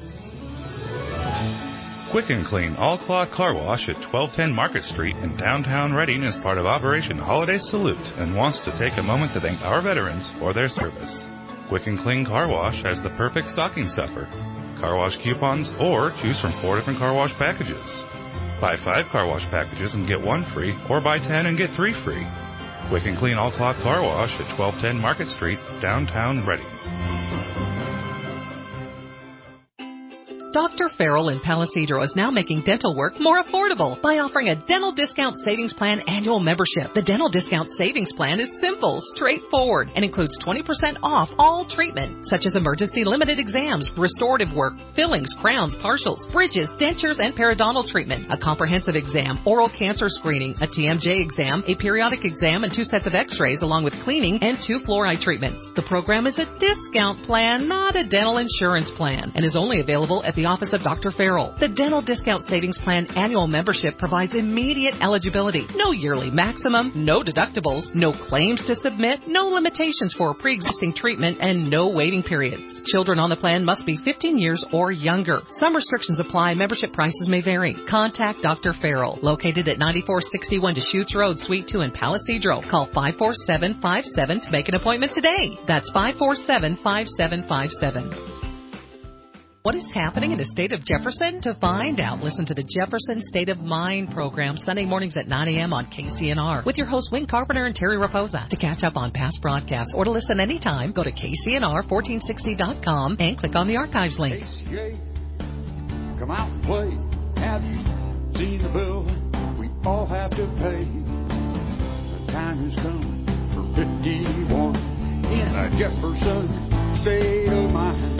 Quick and Clean All-Cloth Car Wash at twelve ten Market Street in downtown Reading is part of Operation Holiday Salute and wants to take a moment to thank our veterans for their service. Quick and Clean Car Wash has the perfect stocking stuffer, car wash coupons, or choose from four different car wash packages. Buy five car wash packages and get one free, or buy ten and get three free. Quick and Clean All-Cloth Car Wash at twelve ten Market Street, downtown Reading. Doctor Farrell in Palo Cedro is now making dental work more affordable by offering a Dental Discount Savings Plan annual membership. The Dental Discount Savings Plan is simple, straightforward, and includes twenty percent off all treatment, such as emergency limited exams, restorative work, fillings, crowns, partials, bridges, dentures, and periodontal treatment, a comprehensive exam, oral cancer screening, a T M J exam, a periodic exam, and two sets of x-rays, along with cleaning and two fluoride treatments. The program is a discount plan, not a dental insurance plan, and is only available at the office of Doctor Farrell. The Dental Discount Savings Plan annual membership provides immediate eligibility, no yearly maximum, no deductibles, no claims to submit, no limitations for pre-existing treatment, and no waiting periods. Children on the plan must be fifteen years or younger. Some restrictions apply. Membership prices may vary. Contact Doctor Farrell, located at ninety-four sixty-one Deschutes Road, Suite two in Palo Cedro. Call five four seven five seven to make an appointment today. That's five four seven five seven five seven. What is happening in the state of Jefferson? To find out, listen to the Jefferson State of Mind program Sunday mornings at nine a.m. on K C N R with your hosts Wayne Carpenter and Terry Raposa. To catch up on past broadcasts or to listen anytime, go to K C N R fourteen sixty dot com and click on the archives link. K C A, come out and play. Have you seen the bill we all have to pay? The time is coming for fifty-one in a Jefferson State of Mind.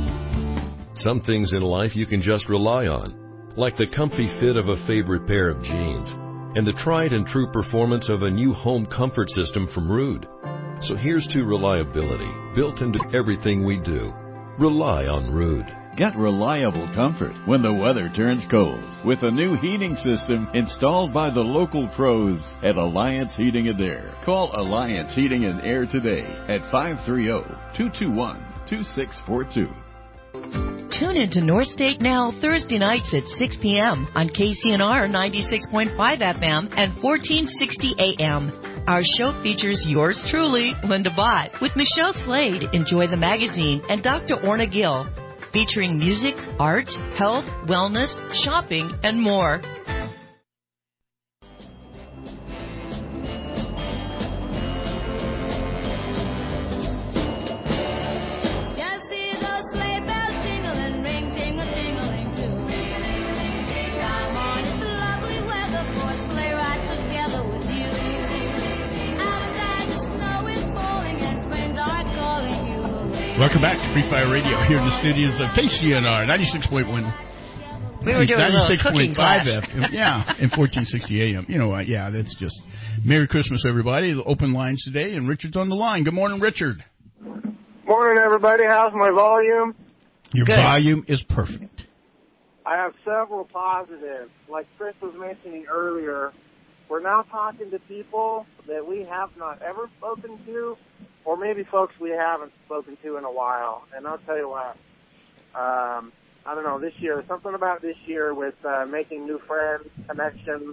Some things in life you can just rely on, like the comfy fit of a favorite pair of jeans and the tried and true performance of a new home comfort system from Ruud. So here's to reliability, built into everything we do. Rely on Ruud. Get reliable comfort when the weather turns cold with a new heating system installed by the local pros at Alliance Heating and Air. Call Alliance Heating and Air today at five three zero, two two one, two six four two. Tune into North State Now Thursday nights at six p.m. on K C N R ninety-six point five F M and fourteen sixty A M. Our show features yours truly, Linda Bott, with Michelle Slade, Enjoy the Magazine, and Doctor Orna Gill, featuring music, art, health, wellness, shopping, and more. Welcome back to Free Fire Radio here in the studios of K C N R ninety-six point one. We were doing a little cooking class. F M, yeah, and fourteen sixty A M. You know, uh, yeah, that's just Merry Christmas, everybody. The open lines today, and Richard's on the line. Good morning, Richard. Morning, everybody. How's my volume? Your Good. Volume is perfect. I have several positives. Like Chris was mentioning earlier, we're now talking to people that we have not ever spoken to, or maybe folks we haven't spoken to in a while. And I'll tell you what, um, I don't know, this year, something about this year with uh, making new friends, connections,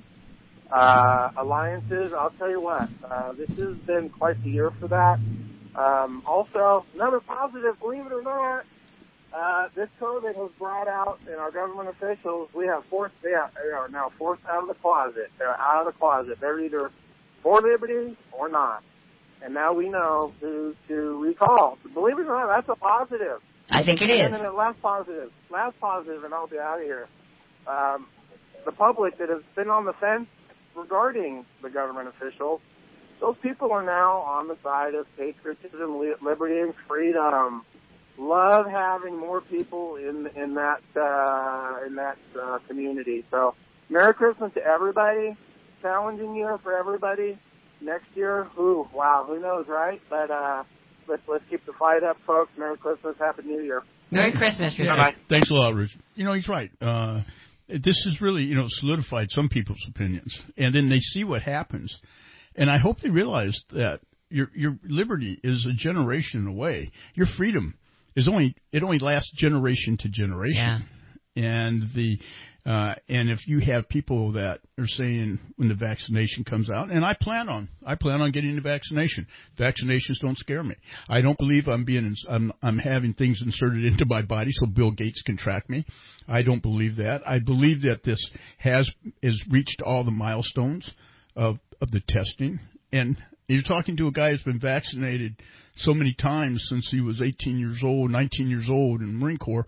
uh, alliances, I'll tell you what, uh, this has been quite the year for that. Um, also, another positive, believe it or not, uh, this COVID has brought out in our government officials, we have forced, they are, they are now forced out of the closet. They're out of the closet. They're either for liberty or not. And now we know who to recall. Believe it or not, that's a positive. I think it is. And then last positive, last positive, and I'll be out of here. Um, the public that has been on the fence regarding the government officials, those people are now on the side of patriotism, liberty, and freedom. Love having more people in in that uh, in that uh, community. So, Merry Christmas to everybody. Challenging year for everybody. Next year, who? Wow, who knows, right? But uh, let's let's keep the fight up, folks. Merry Christmas, Happy New Year. Merry Christmas, Richard. Yeah, bye. Thanks a lot, Richard. You know, he's right. Uh, this has really, you know, solidified some people's opinions, and then they see what happens, and I hope they realize that your your liberty is a generation away. Your freedom is only it only lasts generation to generation, yeah. and the. Uh, and if you have people that are saying when the vaccination comes out, and I plan on, I plan on getting the vaccination. Vaccinations don't scare me. I don't believe I'm being, I'm, I'm having things inserted into my body so Bill Gates can track me. I don't believe that. I believe that this has, has reached all the milestones of, of the testing. And you're talking to a guy who's been vaccinated so many times since he was eighteen years old, nineteen years old in the Marine Corps.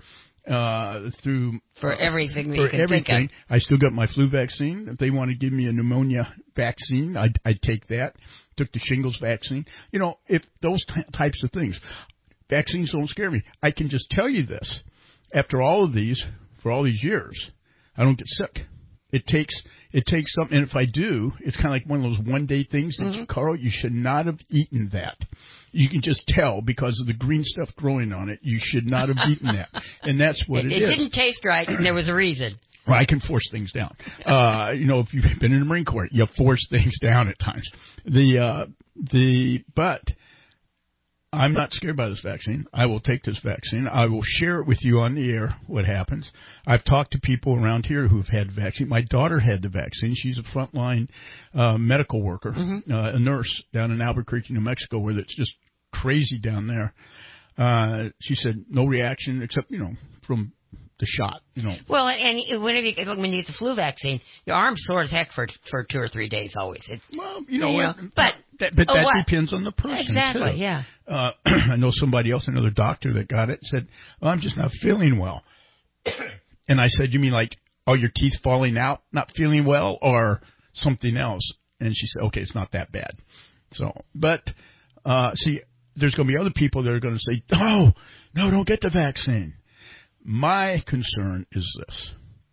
uh, through for uh, everything. For you can everything, think of. I still got my flu vaccine. If they want to give me a pneumonia vaccine, I'd, I'd take that. Took the shingles vaccine. You know, if those t- types of things, vaccines don't scare me. I can just tell you this: after all of these, for all these years, I don't get sick. It takes it takes something, and if I do, it's kind of like one of those one day things that Mm-hmm. you, Carl, you should not have eaten that. You can just tell because of the green stuff growing on it. You should not have eaten that, and that's what it, it, it it is. didn't taste right, and there was a reason. Well, I can force things down. Uh, you know, if you've been in the Marine Corps, you force things down at times. The uh, the but. I'm not scared by this vaccine. I will take this vaccine. I will share it with you on the air what happens. I've talked to people around here who've had the vaccine. My daughter had the vaccine. She's a frontline uh, medical worker, Mm-hmm. uh, a nurse down in Albuquerque, New Mexico, where it's just crazy down there. Uh, she said no reaction except, you know, from the shot, you know. Well, and whenever you, when you get the flu vaccine, your arm's sore as heck for for two or three days always. It's, well, you know, you what, know but that, but oh, that what? depends on the person, Exactly, too. yeah. Uh, I know somebody else, another doctor that got it, said, well, I'm just not feeling well. And I said, you mean like, are your teeth falling out, not feeling well, or something else? And she said, okay, it's not that bad. So, but, uh, see, there's going to be other people that are going to say, oh, no, don't get the vaccine. My concern is this.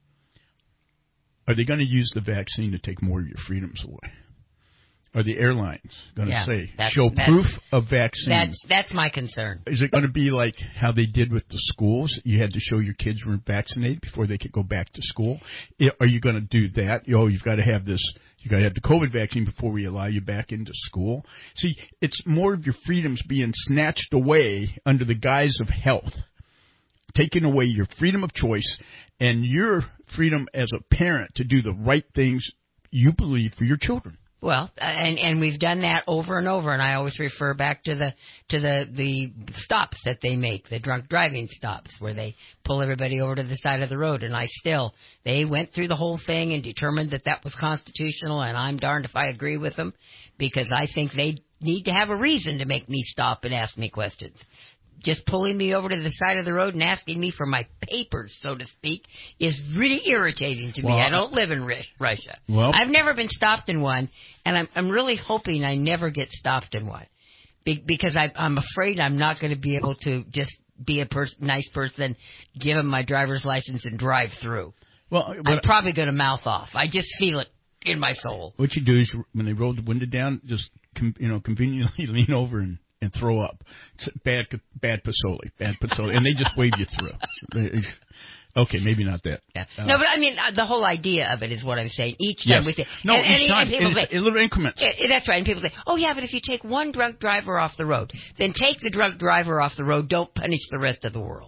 Are they going to use the vaccine to take more of your freedoms away? Are the airlines going to Yeah, say, that's- show that's- proof of vaccine? That's that's my concern. Is it going to be like how they did with the schools? You had to show your kids were vaccinated before they could go back to school. I- Are you going to do that? Oh, you've got to have this. You got to have the COVID vaccine before we allow you back into school. See, it's more of your freedoms being snatched away under the guise of health, taking away your freedom of choice and your freedom as a parent to do the right things you believe for your children. Well, and and we've done that over and over, and I always refer back to the to the the stops that they make, the drunk driving stops, where they pull everybody over to the side of the road. And I still, they went through the whole thing and determined that that was constitutional, and I'm darned if I agree with them, because I think they need to have a reason to make me stop and ask me questions. Just pulling me over to the side of the road and asking me for my papers, so to speak, is really irritating to Well, me. I don't live in Russia. Well, I've never been stopped in one, and I'm I'm really hoping I never get stopped in one, be, because I, I'm afraid I'm not going to be able to just be a pers- nice person, give them my driver's license, and drive through. Well, I'm probably going to mouth off. I just feel it in my soul. What you do is when they roll the window down, just com- you know conveniently lean over and. And throw up. It's bad, bad Pasoli, bad Pasoli, and they just wave you through. Okay, maybe not that. Yeah. Uh, no, but I mean, uh, the whole idea of it is what I'm saying. Each time yes. we say, no, and, each and, time, and people it's say, a little increments. Yeah, that's right. And people say, oh yeah, but if you take one drunk driver off the road, then take the drunk driver off the road. Don't punish the rest of the world.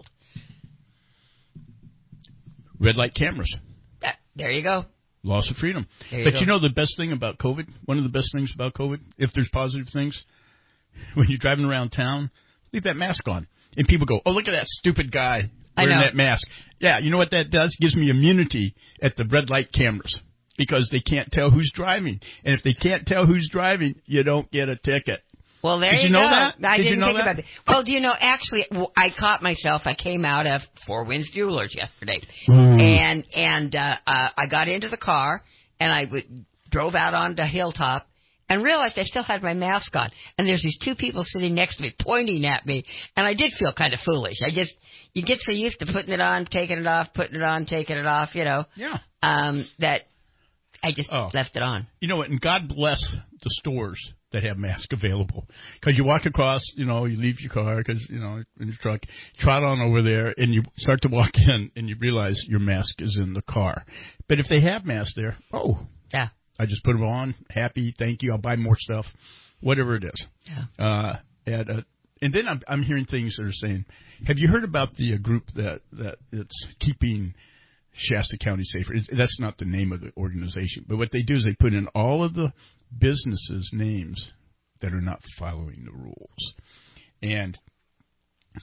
Red light cameras. Uh, there you go. Loss of freedom. There you but go. you know the best thing about COVID? One of the best things about COVID, if there's positive things, when you're driving around town, leave that mask on. And people go, oh, look at that stupid guy wearing that mask. Yeah, you know what that does? Gives me immunity at the red light cameras because they can't tell who's driving. And if they can't tell who's driving, you don't get a ticket. Well, there Did you, you know go. that? I Did didn't you know think that? about it. Well, do you know, actually, w- I caught myself. I came out of Four Winds Jewelers yesterday, Mm. and and uh, uh, I got into the car, and I w- drove out onto Hilltop, and realized I still had my mask on. And there's these two people sitting next to me, pointing at me, and I did feel kind of foolish. I just, you get so used to putting it on, taking it off, putting it on, taking it off, you know. Yeah. Um, that I just Oh. left it on. You know what? And God bless the stores that have masks available. Because you walk across, you know, you leave your car because, you know, in your truck, trot on over there, and you start to walk in, and you realize your mask is in the car. But if they have masks there, oh. Yeah. I just put them on, happy, thank you, I'll buy more stuff, whatever it is. Yeah. Uh, and, uh, and then I'm, I'm hearing things that are saying, have you heard about the uh, group that, that it's keeping Shasta County safer? It, that's not the name of the organization. But what they do is they put in all of the businesses' names that are not following the rules. And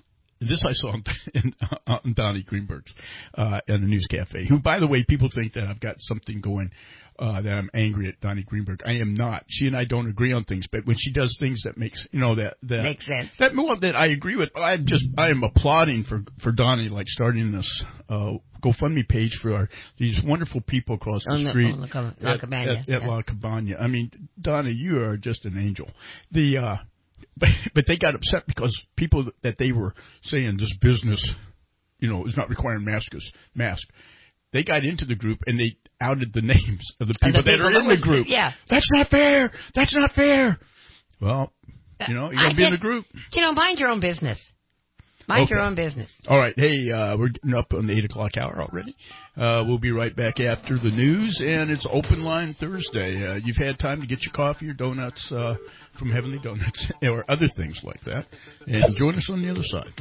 This I saw in, in, on Donnie Greenberg's uh, in the News Cafe, who, by the way, people think that I've got something going, uh, that I'm angry at Donnie Greenberg. I am not. She and I don't agree on things, but when she does things that makes, you know, that, that makes sense, that, well, that I agree with, I'm just, I am applauding for, for Donnie, like starting this uh, GoFundMe page for our, these wonderful people across the on street the, on La, La Cabana. at, at, at yeah. La Cabana. I mean, Donnie, you are just an angel. The uh, But, but they got upset because people that they were saying this business, you know, is not requiring masks. Mask. They got into the group and they outed the names of the people, the people that are that in was, the group. Yeah. That's not fair. That's not fair. Well, you know, you got to be in the group. You know, mind your own business. Mind okay. your own business. All right. Hey, uh, we're getting up on the eight o'clock hour already. Uh, we'll be right back after the news, and it's Open Line Thursday. Uh, you've had time to get your coffee or donuts uh, from Heavenly Donuts or other things like that. And join us on the other side.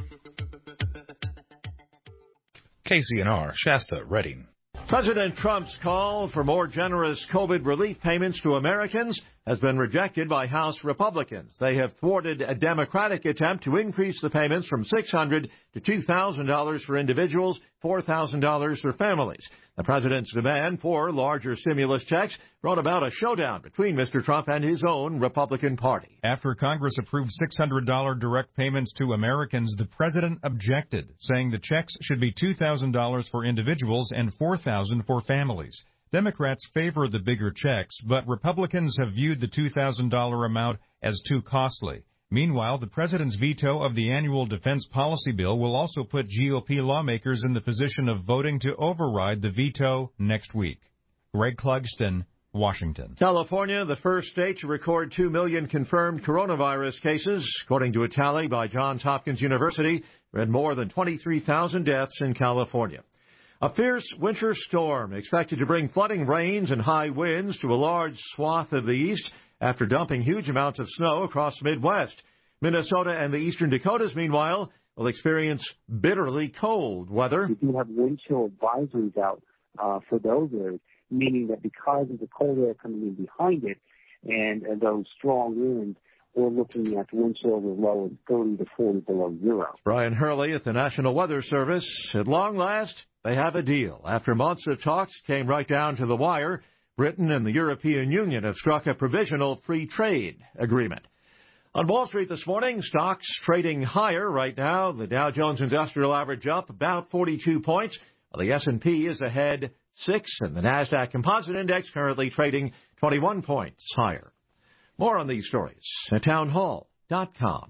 K C N R, Shasta, Redding. President Trump's call for more generous COVID relief payments to Americans has been rejected by House Republicans. They have thwarted a Democratic attempt to increase the payments from six hundred dollars to two thousand dollars for individuals, four thousand dollars for families. The president's demand for larger stimulus checks brought about a showdown between Mister Trump and his own Republican Party. After Congress approved six hundred dollars direct payments to Americans, the president objected, saying the checks should be two thousand dollars for individuals and four thousand dollars for families. Democrats favor the bigger checks, but Republicans have viewed the two thousand dollars amount as too costly. Meanwhile, the president's veto of the annual defense policy bill will also put G O P lawmakers in the position of voting to override the veto next week. Greg Clugston, Washington. California, the first state to record two million confirmed coronavirus cases. According to a tally by Johns Hopkins University, there had more than twenty-three thousand deaths in California. A fierce winter storm expected to bring flooding rains and high winds to a large swath of the east after dumping huge amounts of snow across the Midwest. Minnesota and the eastern Dakotas, meanwhile, will experience bitterly cold weather. We do have wind chill advisories out uh, for those areas, meaning that because of the cold air coming in behind it and, and those strong winds, we're looking at wind chills as low as thirty to forty below zero. Brian Hurley at the National Weather Service. At long last, they have a deal. After months of talks came right down to the wire, Britain and the European Union have struck a provisional free trade agreement. On Wall Street this morning, stocks trading higher right now. The Dow Jones Industrial Average up about forty-two points, while the S and P is ahead six, and the NASDAQ Composite Index currently trading twenty-one points higher. More on these stories at townhall dot com.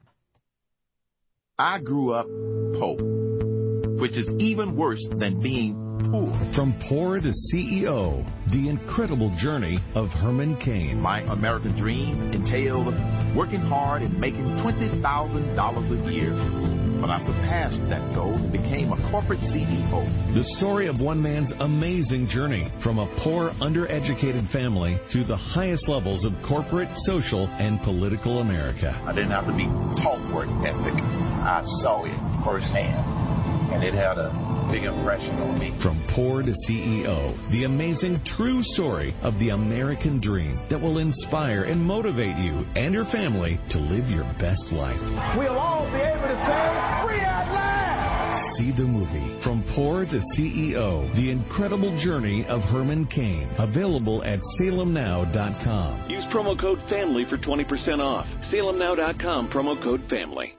I grew up poor, which is even worse than being poor. From poor to C E O, the incredible journey of Herman Cain. My American dream entailed working hard and making twenty thousand dollars a year. But I surpassed that goal and became a corporate C E O. The story of one man's amazing journey from a poor, undereducated family to the highest levels of corporate, social, and political America. I didn't have to be taught work ethic. I saw it firsthand, and it had a big impression on me. From poor to C E O, the amazing true story of the American dream that will inspire and motivate you and your family to live your best life. We'll all be able to say, free at last! See the movie From Poor to C E O, The Incredible Journey of Herman Cain. Available at salem now dot com. Use promo code FAMILY for twenty percent off. salem now dot com, promo code FAMILY.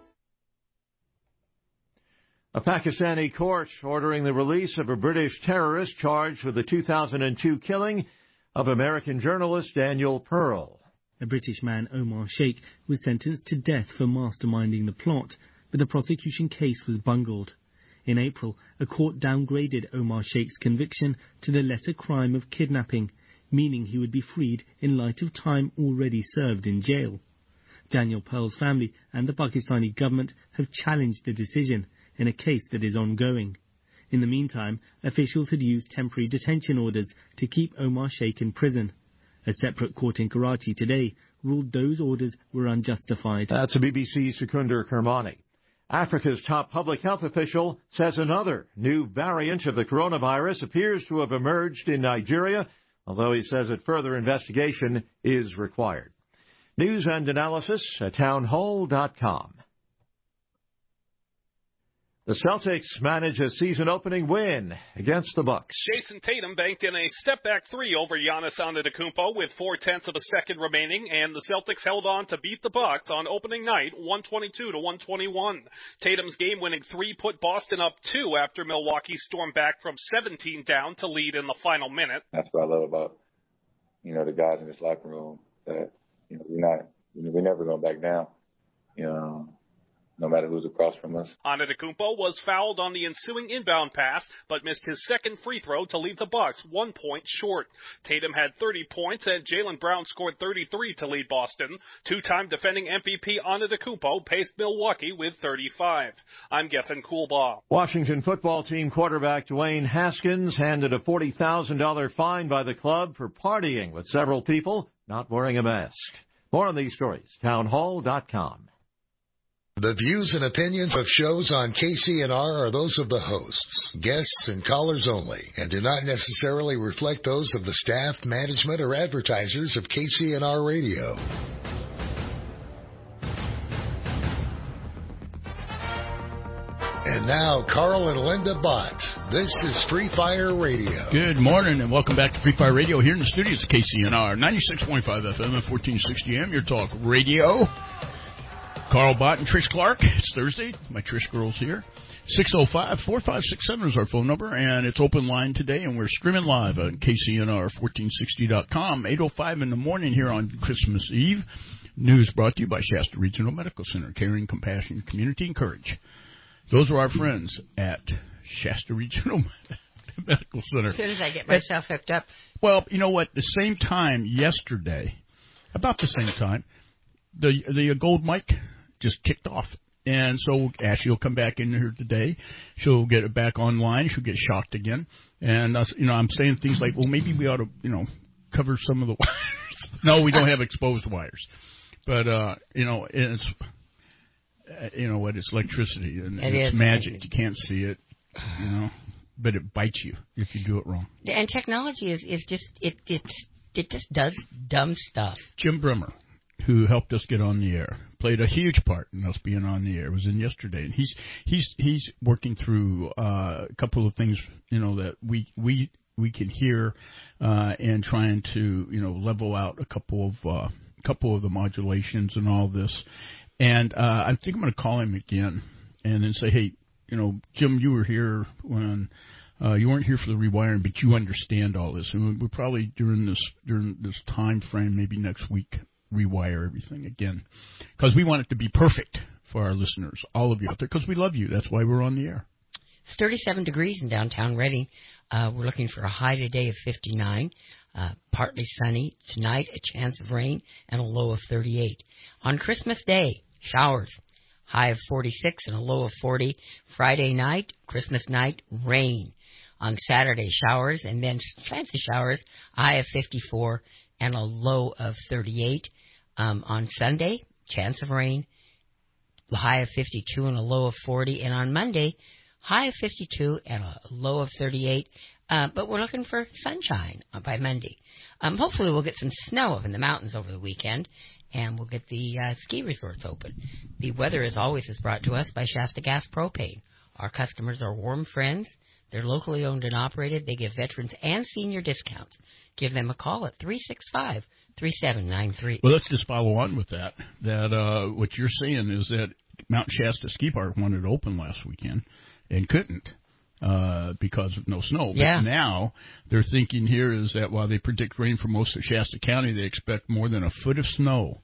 A Pakistani court ordering the release of a British terrorist charged with the two thousand two killing of American journalist Daniel Pearl. A British man, Omar Sheikh, was sentenced to death for masterminding the plot, but the prosecution case was bungled. In April, a court downgraded Omar Sheikh's conviction to the lesser crime of kidnapping, meaning he would be freed in light of time already served in jail. Daniel Pearl's family and the Pakistani government have challenged the decision in a case that is ongoing. In the meantime, officials had used temporary detention orders to keep Omar Sheikh in prison. A separate court in Karachi today ruled those orders were unjustified. That's a B B C's Sekunder Kermani. Africa's top public health official says another new variant of the coronavirus appears to have emerged in Nigeria, although he says that further investigation is required. News and analysis at townhall dot com. The Celtics manage a season-opening win against the Bucks. Jason Tatum banked in a step-back three over Giannis Antetokounmpo with four-tenths of a second remaining, and the Celtics held on to beat the Bucks on opening night, one twenty-two to one twenty-one. Tatum's game-winning three put Boston up two after Milwaukee stormed back from seventeen down to lead in the final minute. That's what I love about, you know, the guys in this locker room, that, you know, we're not, you know, we're never going back down, you know. No matter who's across from us. Antetokounmpo was fouled on the ensuing inbound pass, but missed his second free throw to leave the Bucks one point short. Tatum had thirty points, and Jaylen Brown scored thirty-three to lead Boston. Two-time defending M V P Antetokounmpo paced Milwaukee with thirty-five. I'm Gethin Coolbaugh. Washington football team quarterback Dwayne Haskins handed a forty thousand dollars fine by the club for partying with several people not wearing a mask. More on these stories, townhall dot com. The views and opinions of shows on K C N R are those of the hosts, guests, and callers only, and do not necessarily reflect those of the staff, management, or advertisers of K C N R Radio. And now, Carl and Linda Bott. This is Free Fire Radio. Good morning, and welcome back to Free Fire Radio here in the studios of K C N R, ninety-six point five F M and fourteen sixty A M, your talk radio. Carl Bott and Trish Clark. It's Thursday. My Trish girl's here. six oh five, four five six seven is our phone number, and it's open line today, and we're streaming live on K C N R fourteen sixty dot com, eight oh five in the morning here on Christmas Eve. News brought to you by Shasta Regional Medical Center, caring, compassion, community, and courage. Those are our friends at Shasta Regional Medical Center. As soon as I get myself hooked up. Well, you know what? The same time yesterday, about the same time, the the Gold Mike just kicked off. And so Ashley will come back in here today. She'll get it back online. She'll get shocked again. And, uh, you know, I'm saying things like, well, maybe we ought to, you know, cover some of the wires. No, we don't have exposed wires. But, uh, you know, it's, uh, you know what, it's electricity. And it it's is magic. You can't see it, you know, but it bites you if you do it wrong. And technology is, is just, it, it, it just does dumb stuff. Jim Brimmer, who helped us get on the air, played a huge part in us being on the air. It was in yesterday, and he's he's he's working through uh, a couple of things, you know, that we we we can hear, uh, and trying to, you know, level out a couple of uh, couple of the modulations and all this. And uh, I think I'm going to call him again and then say, hey, you know, Jim, you were here when. Uh, you weren't here for the rewiring, but you understand all this, and we're probably during this during this time frame, maybe next week, rewire everything again, because we want it to be perfect for our listeners, all of you out there, because we love you. That's why we're on the air. It's thirty-seven degrees in downtown Reading. Uh, we're looking for a high today of fifty-nine, uh, partly sunny. Tonight, a chance of rain and a low of thirty-eight. On Christmas Day, showers, high of forty-six and a low of forty. Friday night, Christmas night, rain. On Saturday, showers and then chance of showers, high of fifty-four and a low of thirty-eight. Um, on Sunday, chance of rain, high of fifty-two and a low of forty. And on Monday, high of fifty-two and a low of thirty-eight. Uh, but we're looking for sunshine by Monday. Um, hopefully we'll get some snow up in the mountains over the weekend, and we'll get the uh, ski resorts open. The weather, as always, is brought to us by Shasta Gas Propane. Our customers are warm friends. They're locally owned and operated. They give veterans and senior discounts. Give them a call at three six five, three seven nine three. Well, let's just follow on with that. That uh, what you're saying is that Mount Shasta Ski Park wanted to open last weekend and couldn't uh, because of no snow. But yeah. now they're thinking here is that while they predict rain for most of Shasta County, they expect more than a foot of snow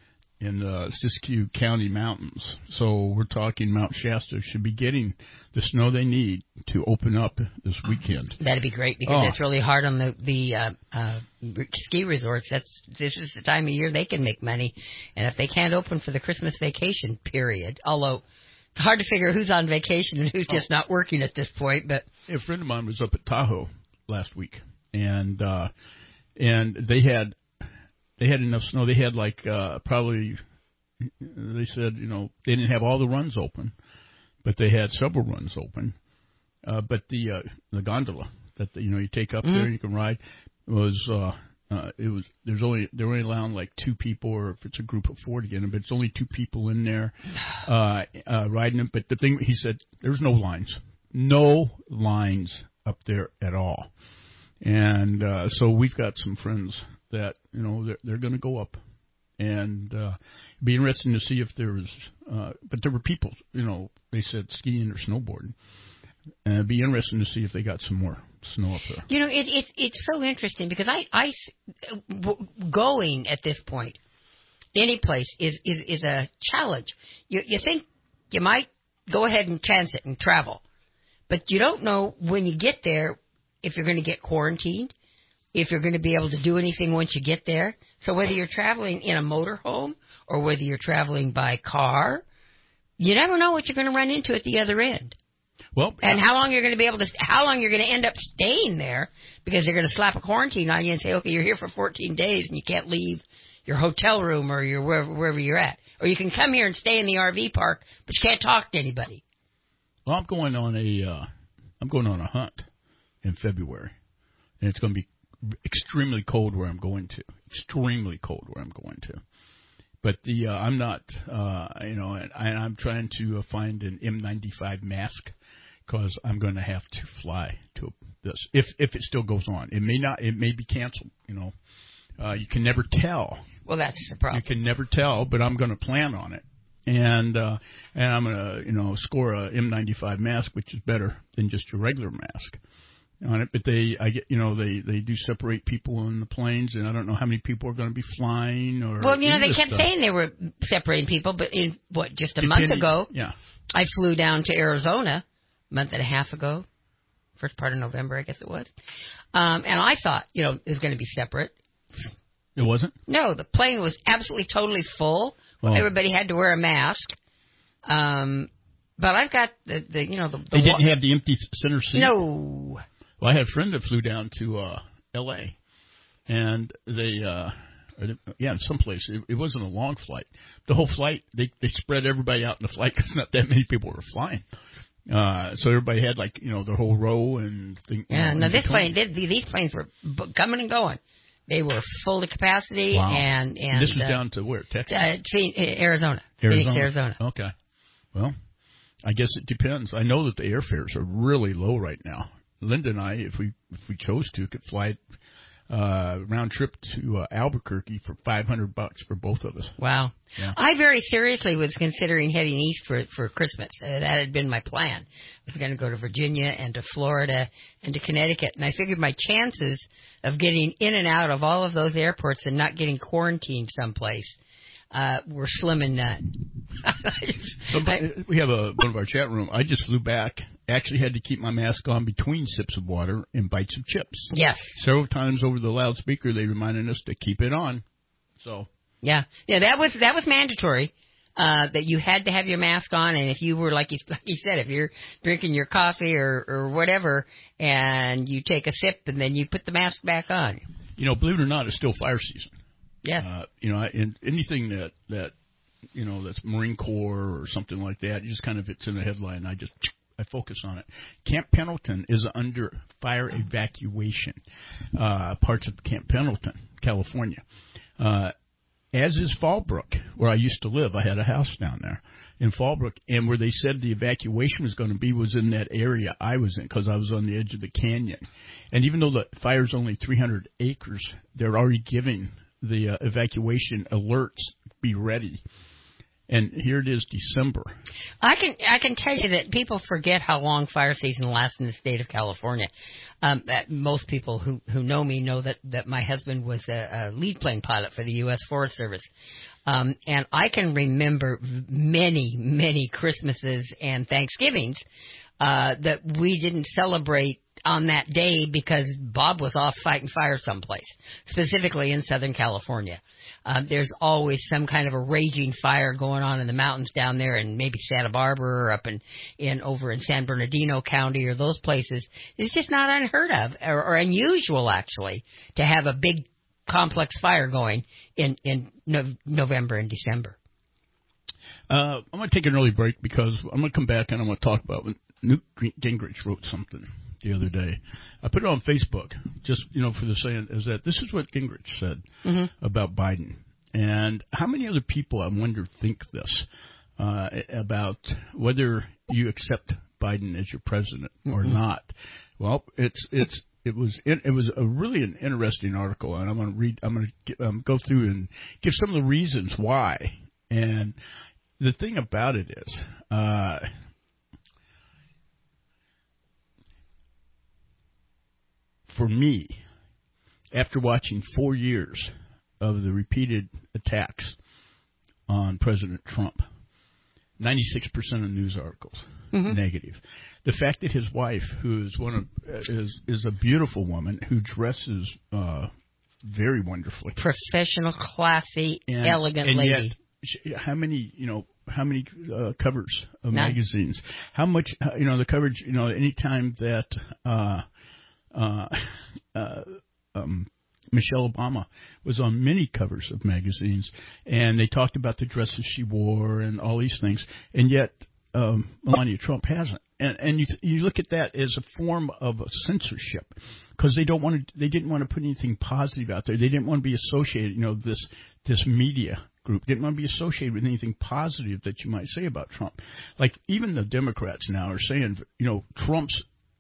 in the Siskiyou County mountains. So we're talking Mount Shasta should be getting the snow they need to open up this weekend. That'd be great because oh. it's really hard on the the uh, uh, ski resorts. That's this is the time of year they can make money, and if they can't open for the Christmas vacation period, although it's hard to figure who's on vacation and who's just not working at this point. But a friend of mine was up at Tahoe last week, and uh, and they had. They had enough snow. They had like uh, probably, they said, you know, they didn't have all the runs open, but they had several runs open. Uh, but the uh, the gondola that, the, you know, you take up mm-hmm. there, you can ride, was uh, uh, it was there's only they're only allowing like two people, or if it's a group of four to get in, but it's only two people in there uh, uh, riding it. But the thing he said, there's no lines, no lines up there at all. And uh, so we've got some friends that you know they're, they're going to go up, and uh, it'd be interesting to see if there was. Uh, but there were people, you know, they said skiing or snowboarding. And it'd be interesting to see if they got some more snow up there. You know, it, it, it's so interesting because I, I, going at this point, any place is, is, is a challenge. You, you think you might go ahead and transit and travel, but you don't know when you get there if you're going to get quarantined, if you're going to be able to do anything once you get there. So whether you're traveling in a motorhome or whether you're traveling by car, you never know what you're going to run into at the other end. Well, and how long you're going to be able to, how long you're going to end up staying there because they're going to slap a quarantine on you and say, okay, you're here for fourteen days and you can't leave your hotel room or your wherever, wherever you're at. Or you can come here and stay in the R V park, but you can't talk to anybody. Well, I'm going on a, uh, I'm going on a hunt in February, and it's going to be extremely cold where I'm going to, extremely cold where I'm going to. But the uh, I'm not, uh, you know, and, and I'm trying to uh, find an N ninety-five mask because I'm going to have to fly to this if if it still goes on. It may not. It may be canceled. You know, uh, you can never tell. Well, that's the problem. You can never tell, but I'm going to plan on it, and uh, and I'm going to you know score a N ninety-five mask, which is better than just your regular mask on it. But they, I get, you know, they, they do separate people on the planes, and I don't know how many people are going to be flying or. Well, you know, they kept stuff. saying they were separating people, but in what just a Depending, month ago, yeah, I flew down to Arizona a month and a half ago, first part of November, I guess it was, um, and I thought, you know, it was going to be separate. It wasn't? No, the plane was absolutely totally full. Well, Everybody had to wear a mask. Um, but I've got the, the you know, the, the they didn't wa- have the empty center seat. No. Well, I had a friend that flew down to uh, L A, and they, uh, or they, yeah, in some place, it, it wasn't a long flight. The whole flight, they they spread everybody out in the flight because not that many people were flying. Uh, so everybody had like you know their whole row and thing. Yeah, you know, no, this between. plane, these, these planes were b- coming and going. They were full to capacity, Wow. and, and And this was uh, down to where? Texas? Uh, Phoenix, Arizona. Arizona. Phoenix, Arizona. Okay. Well, I guess it depends. I know that the airfares are really low right now. Linda and I, if we if we chose to, could fly uh, round trip to uh, Albuquerque for five hundred bucks for both of us. Wow. Yeah. I very seriously was considering heading east for for Christmas. Uh, that had been my plan. I was going to go to Virginia and to Florida and to Connecticut, and I figured my chances of getting in and out of all of those airports and not getting quarantined someplace uh, were slim and none. So, we have a one of our chat room. I just flew back. Actually had to keep my mask on between sips of water and bites of chips. Yes. Several times over the loudspeaker, they reminded us to keep it on. So. Yeah, yeah, that was that was mandatory. Uh, that you had to have your mask on, and if you were like you, like you said, if you're drinking your coffee or, or whatever, and you take a sip and then you put the mask back on. You know, believe it or not, it's still fire season. Yeah. Uh, you know, and anything that that you know that's Marine Corps or something like that, you just kind of it's in the headline. I just I focus on it. Camp Pendleton is under fire evacuation. Uh, parts of Camp Pendleton, California. Uh, As is Fallbrook, where I used to live. I had a house down there in Fallbrook, and where they said the evacuation was going to be was in that area I was in because I was on the edge of the canyon. And even though the fire's only three hundred acres, they're already giving the uh, evacuation alerts, be ready. And here it is, December. I can I can tell you that people forget how long fire season lasts in the state of California. Um, that most people who, who know me know that, that my husband was a, a lead plane pilot for the U S Forest Service. Um, and I can remember many, many Christmases and Thanksgivings uh, that we didn't celebrate on that day because Bob was off fighting fire someplace, specifically in Southern California. Um, there's always some kind of a raging fire going on in the mountains down there, and maybe Santa Barbara or up in, in over in San Bernardino County or those places. It's just not unheard of or, or unusual, actually, to have a big complex fire going in in no, November and December. Uh, I'm going to take an early break because I'm going to come back and I'm going to talk about when Newt Gingrich wrote something the other day. I put it on Facebook, just, you know, for the saying, is that this is what Gingrich said mm-hmm. about Biden. And how many other people, I wonder, think this uh, about whether you accept Biden as your president or mm-hmm. not? Well, it's it's it was it, it was a really an interesting article, and I'm going to read. I'm going to um, go through and give some of the reasons why. And the thing about it is, uh, for me, after watching four years of the repeated attacks on President Trump, ninety-six percent of news articles mm-hmm. negative. The fact that his wife, who is one of is is a beautiful woman who dresses uh, very wonderfully, professional, classy, and, elegant and lady. Yet, she, how many you know? How many uh, covers of None. magazines? How much you know? The coverage. You know, anytime that uh, uh, uh, um, Michelle Obama was on many covers of magazines, and they talked about the dresses she wore and all these things, and yet um, Melania Trump hasn't. And, and you you look at that as a form of censorship, because they don't want to. They didn't want to put anything positive out there. They didn't want to be associated. You know, this this media group didn't want to be associated with anything positive that you might say about Trump. Like even the Democrats now are saying, you know, Trump's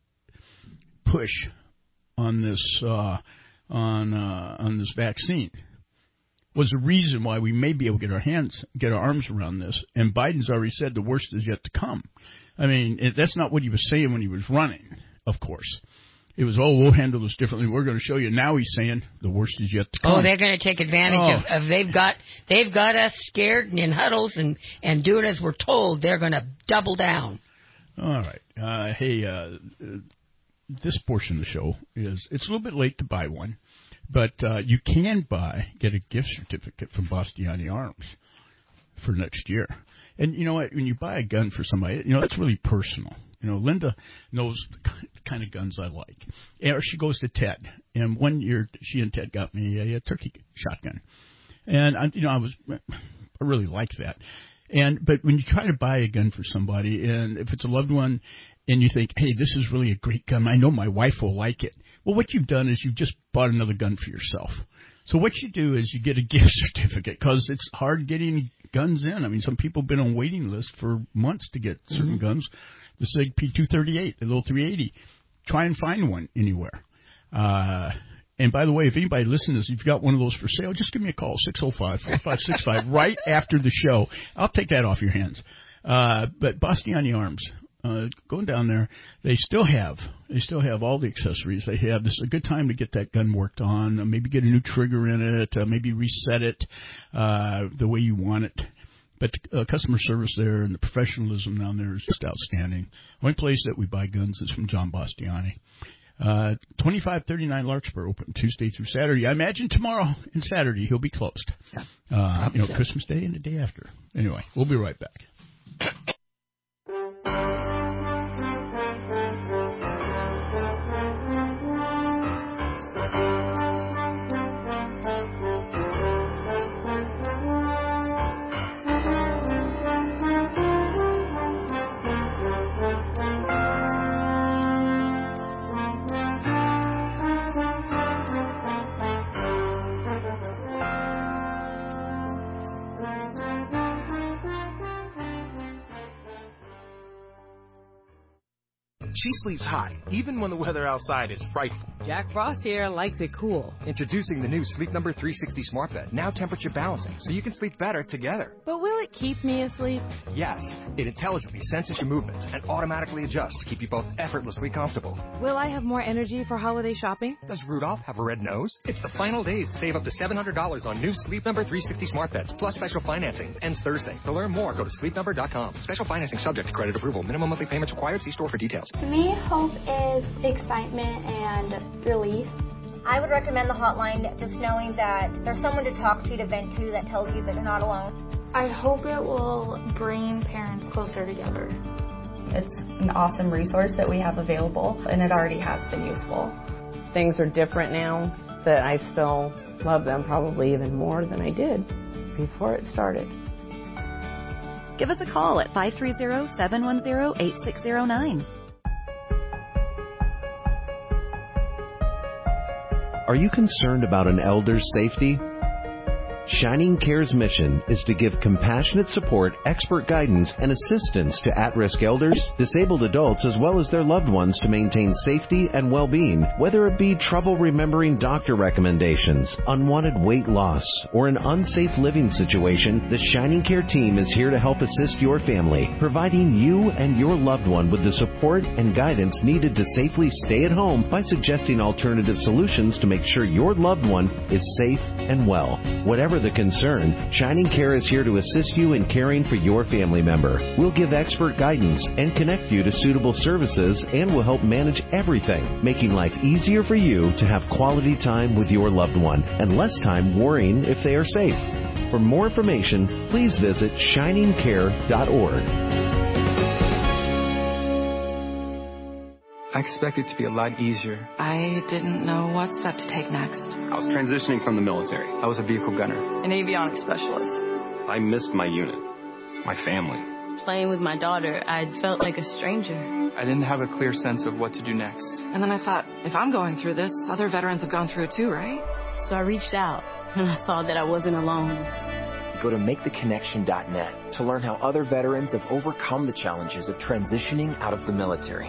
push on this uh, on uh, on this vaccine was the reason why we may be able to get our hands, get our arms around this. And Biden's already said the worst is yet to come. I mean, it, that's not what he was saying when he was running, of course. It was, oh, we'll handle this differently. We're going to show you. Now he's saying the worst is yet to come. Oh, they're going to take advantage oh. of, of they've got they've got us scared and in huddles and, and doing as we're told. They're going to double down. All right. Uh, hey, uh, this portion of the show is, it's a little bit late to buy one, but uh, you can buy, get a gift certificate from Bastiani Arms for next year. And you know what? When you buy a gun for somebody, you know, that's really personal. You know, Linda knows the kind of guns I like. Or she goes to Ted. And one year, she and Ted got me a, a turkey shotgun. And, I, you know, I was, I really liked that. And, but when you try to buy a gun for somebody, and if it's a loved one, and you think, hey, this is really a great gun, I know my wife will like it. Well, what you've done is you've just bought another gun for yourself. So what you do is you get a gift certificate, because it's hard getting guns in. I mean, some people have been on waiting lists for months to get certain mm-hmm. guns. The SIG P two thirty-eight, the little three eighty. Try and find one anywhere. Uh, and by the way, if anybody listens to this, if you've got one of those for sale, just give me a call, six oh five, four five six five, right after the show. I'll take that off your hands. Uh, but Bastiani Arms, uh, going down there, they still have, they still have all the accessories they have. This is a good time to get that gun worked on, uh, maybe get a new trigger in it, uh, maybe reset it, uh, the way you want it. But uh, customer service there and the professionalism down there is just outstanding. The only place that we buy guns is from John Bastiani. Uh, twenty-five thirty-nine Larkspur, open Tuesday through Saturday. I imagine tomorrow and Saturday he'll be closed. Yeah. Uh, you know, Christmas Day and the day after. Anyway, we'll be right back. She sleeps hot, even when the weather outside is frightful. Jack Frost here likes it cool. Introducing the new Sleep Number three sixty Smart Bed, now temperature balancing, so you can sleep better together. But will it keep me asleep? Yes. It intelligently senses your movements and automatically adjusts to keep you both effortlessly comfortable. Will I have more energy for holiday shopping? Does Rudolph have a red nose? It's the final days to save up to seven hundred dollars on new Sleep Number three sixty Smart Beds, plus special financing. Ends Thursday. To learn more, go to sleep number dot com. Special financing subject to credit approval. Minimum monthly payments required. See store for details. To me, hope is excitement and relief. I would recommend the hotline, just knowing that there's someone to talk to, to vent to, that tells you that you're not alone. I hope it will bring parents closer together. It's an awesome resource that we have available, and it already has been useful. Things are different now, that I still love them probably even more than I did before it started. Give us a call at five three zero, seven one zero, eight six zero nine. Are you concerned about an elder's safety? Shining Care's mission is to give compassionate support, expert guidance, and assistance to at-risk elders, disabled adults, as well as their loved ones to maintain safety and well-being, whether it be trouble remembering doctor recommendations, unwanted weight loss, or an unsafe living situation. The Shining Care team is here to help assist your family, providing you and your loved one with the support and guidance needed to safely stay at home by suggesting alternative solutions to make sure your loved one is safe and well. Whatever the concern, Shining Care is here to assist you in caring for your family member. We'll give expert guidance and connect you to suitable services, and will help manage everything, making life easier for you to have quality time with your loved one and less time worrying if they are safe. For more information, please visit shining care dot org. I expected it to be a lot easier. I didn't know what step to take next. I was transitioning from the military. I was a vehicle gunner. An avionics specialist. I missed my unit, my family. Playing with my daughter, I felt like a stranger. I didn't have a clear sense of what to do next. And then I thought, if I'm going through this, other veterans have gone through it too, right? So I reached out, and I saw that I wasn't alone. Go to make the connection dot net to learn how other veterans have overcome the challenges of transitioning out of the military.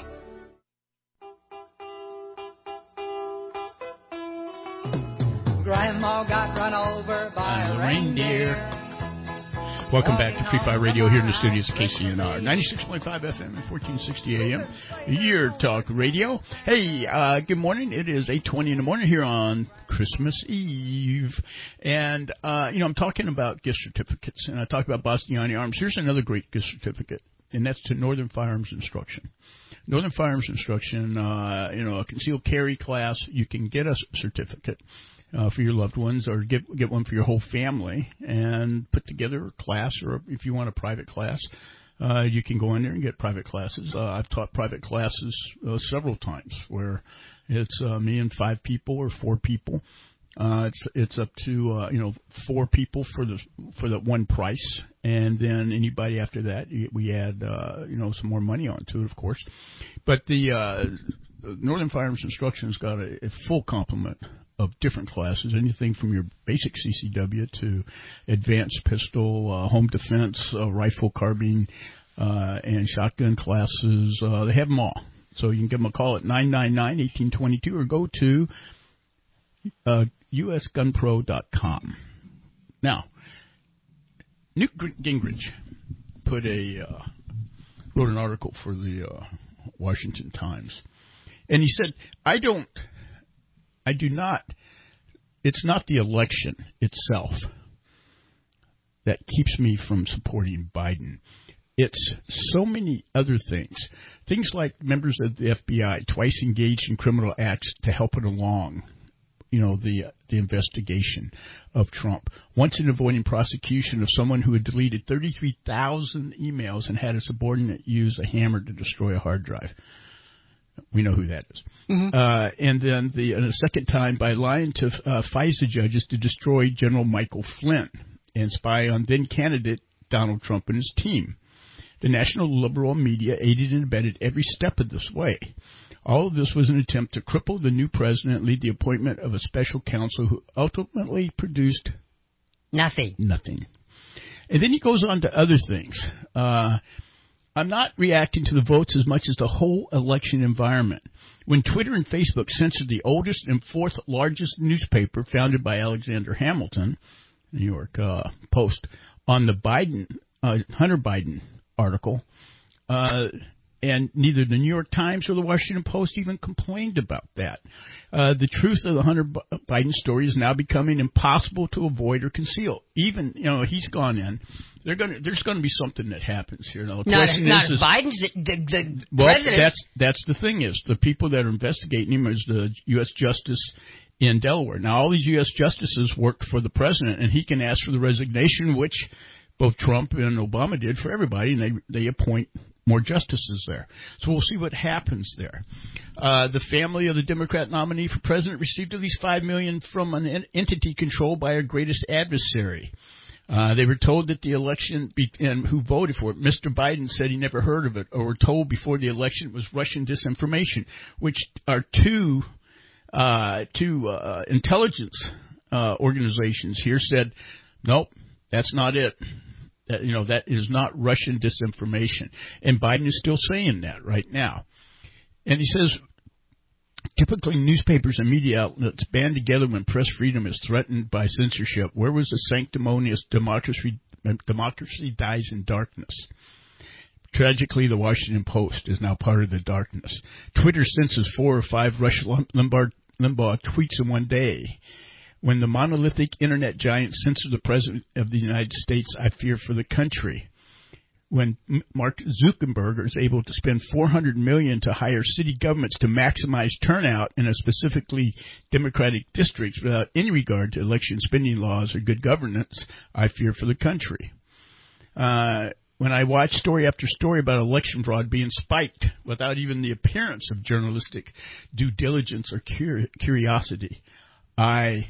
Grandma got run over by a reindeer. Welcome back to Free Fire Radio here in the studios of K C N R, ninety-six point five F M and fourteen sixty A M, Your Talk Radio. Hey, uh, good morning. It is eight twenty in the morning here on Christmas Eve. And, uh, you know, I'm talking about gift certificates, and I talked about Bastiani Arms. Here's another great gift certificate, and that's to Northern Firearms Instruction. Northern Firearms Instruction, uh, you know, a concealed carry class, you can get a certificate. Uh, for your loved ones, or get get one for your whole family, and put together a class, or if you want a private class, uh, you can go in there and get private classes. Uh, I've taught private classes uh, several times where it's uh, me and five people or four people. Uh, it's it's up to uh, you know four people for the for the one price, and then anybody after that we add uh, you know some more money onto it, of course. But the uh, Northern Firearms Instruction's got a, a full complement of different classes, anything from your basic C C W to advanced pistol, uh, home defense, uh, rifle, carbine, uh, and shotgun classes. Uh, they have them all. So you can give them a call at nine nine nine, one eight two two or go to uh, U S gun pro dot com. Now, Newt Gingrich put a uh, wrote an article for the uh, Washington Times, and he said, I don't I do not, it's not the election itself that keeps me from supporting Biden. It's so many other things. Things like members of the F B I twice engaged in criminal acts to help it along, you know, the the investigation of Trump. Once in avoiding prosecution of someone who had deleted thirty-three thousand emails and had a subordinate use a hammer to destroy a hard drive. We know who that is. Mm-hmm. Uh, and then the and a second time by lying to uh, FISA judges to destroy General Michael Flynn and spy on then-candidate Donald Trump and his team. The national liberal media aided and abetted every step of this way. All of this was an attempt to cripple the new president and lead the appointment of a special counsel who ultimately produced nothing. Nothing. And then he goes on to other things. Uh I'm not reacting to the votes as much as the whole election environment. When Twitter and Facebook censored the oldest and fourth largest newspaper founded by Alexander Hamilton, New York uh, Post, on the Biden, uh, Hunter Biden article, uh, and neither the New York Times or the Washington Post even complained about that. Uh, the truth of the Hunter Biden story is now becoming impossible to avoid or conceal. Even, you know, he's gone in. They're gonna, there's going to be something that happens here. Now, the not question not is, is, Biden's the, the, the well, president. that's that's the thing is the people that are investigating him is the U S Justice in Delaware. Now, all these U S justices work for the president, and he can ask for the resignation, which both Trump and Obama did for everybody, and they they appoint more justices there. So we'll see what happens there. Uh, the family of the Democrat nominee for president received at least five million dollars from an entity controlled by our greatest adversary. Uh, they were told that the election, be- and who voted for it, Mister Biden said he never heard of it, or were told before the election it was Russian disinformation, which are two uh, two uh, intelligence uh, organizations here said, nope, that's not it. That, you know, that is not Russian disinformation. And Biden is still saying that right now. And he says, typically newspapers and media outlets band together when press freedom is threatened by censorship. Where was the sanctimonious democracy, democracy dies in darkness? Tragically, the Washington Post is now part of the darkness. Twitter censors four or five Rush Limbaugh, Limbaugh tweets in one day. When the monolithic internet giants censor the President of the United States, I fear for the country. When Mark Zuckerberg is able to spend four hundred million dollars to hire city governments to maximize turnout in a specifically Democratic districts without any regard to election spending laws or good governance, I fear for the country. Uh, when I watch story after story about election fraud being spiked without even the appearance of journalistic due diligence or curi- curiosity, I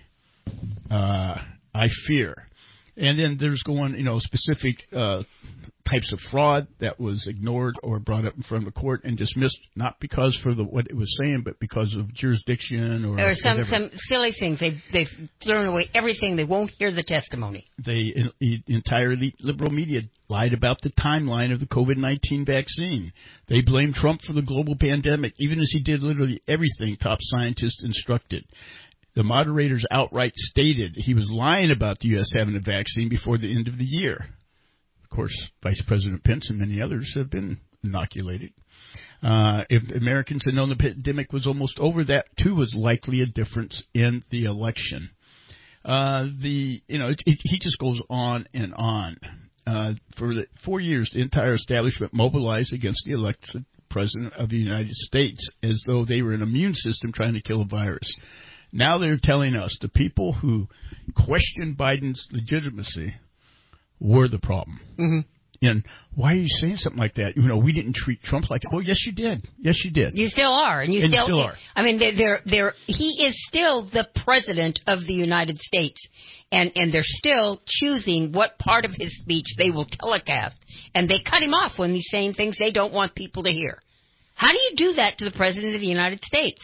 uh, I fear. And then there's going, you know, specific uh, types of fraud that was ignored or brought up in front of the court and dismissed, not because for the what it was saying, but because of jurisdiction or or some whatever. some silly things. They they've thrown away everything. They won't hear the testimony. They the entire liberal media lied about the timeline of the COVID nineteen vaccine. They blamed Trump for the global pandemic, even as he did literally everything top scientists instructed. The moderators outright stated he was lying about the U S having a vaccine before the end of the year. Of course, Vice President Pence and many others have been inoculated. Uh, if Americans had known the pandemic was almost over, that too was likely a difference in the election. Uh, the you know it, it, he just goes on and on. Uh, for the four years, the entire establishment mobilized against the elected President of the United States as though they were an immune system trying to kill a virus. Now they're telling us the people who question Biden's legitimacy were the problem. Mm-hmm. And why are you saying something like that? You know, we didn't treat Trump like that. Well, yes, you did. Yes, you did. You still are, and you and still, still are. I mean, they're, they're, they're, he is still the president of the United States, and and they're still choosing what part of his speech they will telecast, and they cut him off when he's saying things they don't want people to hear. How do you do that to the president of the United States?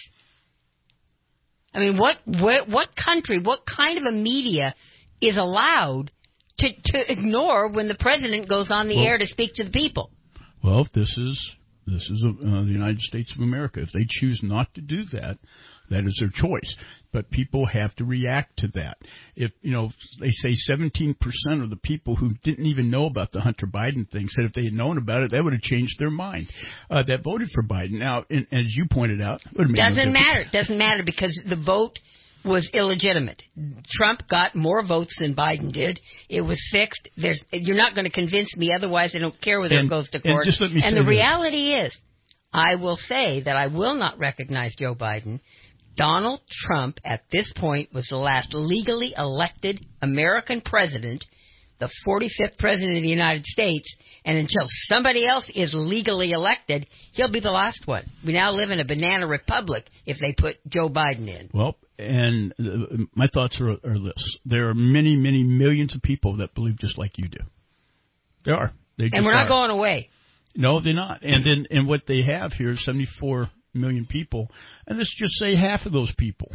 I mean, what, what what country, what kind of a media is allowed to, to ignore when the president goes on the well, air to speak to the people? Well, this is this is a, uh, the United States of America. If they choose not to do that, that is their choice. But people have to react to that. If you know, they say seventeen percent of the people who didn't even know about the Hunter Biden thing said if they had known about it, that would have changed their mind. Uh, that voted for Biden. Now, and, as you pointed out, it would have made doesn't no matter. It doesn't matter because the vote was illegitimate. Trump got more votes than Biden did. It was fixed. There's, you're not going to convince me otherwise. I don't care whether and, it goes to court. And, just let me and say the this. reality is, I will say that I will not recognize Joe Biden. Donald Trump, at this point, was the last legally elected American president, the forty-fifth president of the United States, and until somebody else is legally elected, he'll be the last one. We now live in a banana republic if they put Joe Biden in. Well, and uh, my thoughts are, are this. There are many, many millions of people that believe just like you do. There are. They just and we're not are. going away. No, they're not. And then, and what they have here is seventy-four million people, and let's just say half of those people.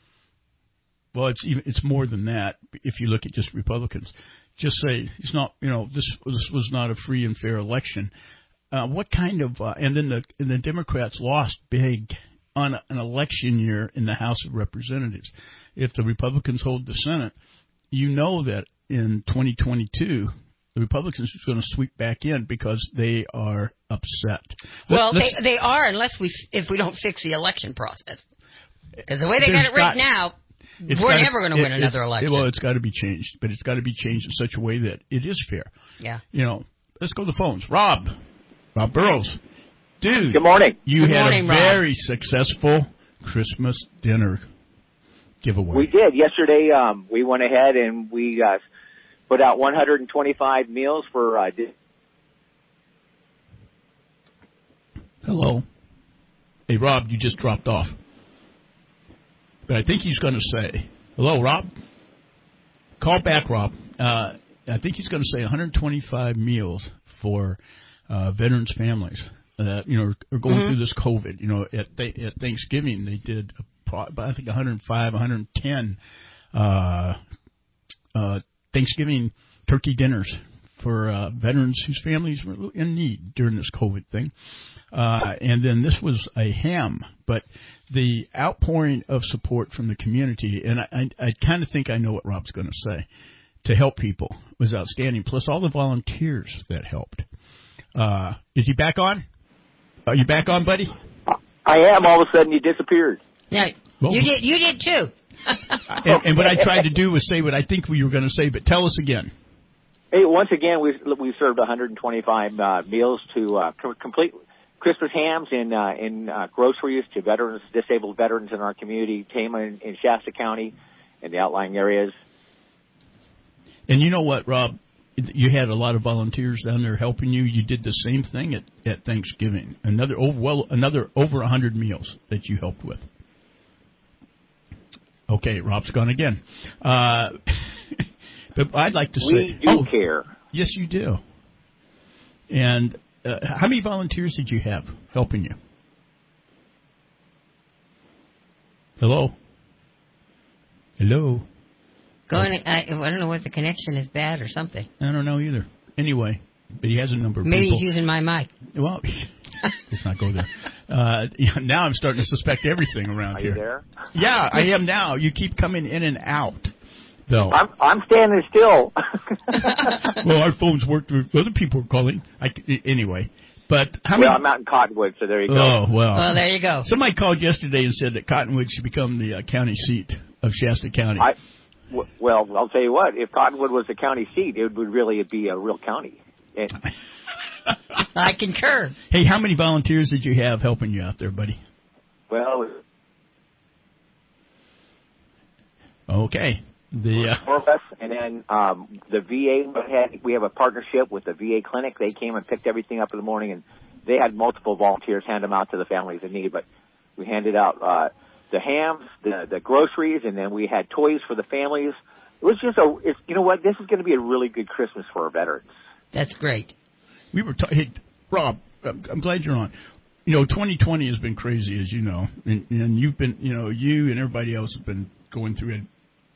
Well, it's even, it's more than that if you look at just Republicans. Just say it's not, you know, this this was not a free and fair election. Uh, what kind of uh, and then the and the Democrats lost big on an election year in the House of Representatives. If the Republicans hold the Senate, you know that in twenty twenty-two. The Republicans are going to sweep back in because they are upset. Well, Let's, they they are unless we if we don't fix the election process. Because the way they got it right got, now, we're gotta, never going to win another election. It, well, it's got to be changed, but it's got to be changed in such a way that it is fair. Yeah. You know, let's go to the phones. Rob, Rob Burrows, dude. Good morning. You Good had morning, a Rob. very successful Christmas dinner giveaway. We did yesterday. Um, we went ahead and we. Uh, Put out one hundred twenty-five meals for. Uh, Hello. Hey, Rob, you just dropped off. But I think he's going to say, hello, Rob. Call back, Rob. Uh, I think he's going to say one hundred twenty-five meals for uh, veterans' families that, you know, are going mm-hmm. through this COVID. You know, at, th- at Thanksgiving, they did a I think one hundred five, one hundred ten uh, uh, Thanksgiving turkey dinners for uh, veterans whose families were in need during this COVID thing. Uh, and then this was a ham, but the outpouring of support from the community, and I, I, I kind of think I know what Rob's going to say, to help people was outstanding, plus all the volunteers that helped. Uh, is he back on? Are you back on, buddy? I am. All of a sudden, you disappeared. Yeah, well, you did. You did too. and, and what I tried to do was say what I think we were going to say, but tell us again. Hey, once again, we we served one hundred twenty-five uh, meals to uh, complete Christmas hams and uh, in uh, groceries to veterans, disabled veterans in our community, Tama in, in Shasta County, and the outlying areas. And you know what, Rob? You had a lot of volunteers down there helping you. You did the same thing at, at Thanksgiving. Another over well, another over a hundred meals that you helped with. Okay, Rob's gone again. Uh, but I'd like to say, we do oh, care. Yes, you do. And uh, how many volunteers did you have helping you? Hello. Hello. Going, I, I don't know what the connection is bad or something. I don't know either. Anyway, but he has a number of Maybe people. he's using my mic. Well, let's not go there. Uh, yeah, now I'm starting to suspect everything around Are here. you there? Yeah, I am now. You keep coming in and out, though. I'm, I'm standing still. Well, our phones worked. Other people were calling. I, anyway, but how well, many? I'm out in Cottonwood, so there you go. Oh, well. Well, there you go. Somebody called yesterday and said that Cottonwood should become the uh, county seat of Shasta County. I, w- well, I'll tell you what. If Cottonwood was the county seat, it would really be a real county. It, I concur. Hey, how many volunteers did you have helping you out there, buddy? Well, okay. The uh, four of us, and then um, the V A had. We have a partnership with the V A clinic. They came and picked everything up in the morning, and they had multiple volunteers hand them out to the families in need. But we handed out uh, the hams, the the groceries, and then we had toys for the families. It was just a. It's, you know what? This is going to be a really good Christmas for our veterans. That's great. We were ta- hey, Rob, I'm, I'm glad you're on. You know, twenty twenty has been crazy, as you know, and, and you've been, you know, you and everybody else have been going through ad-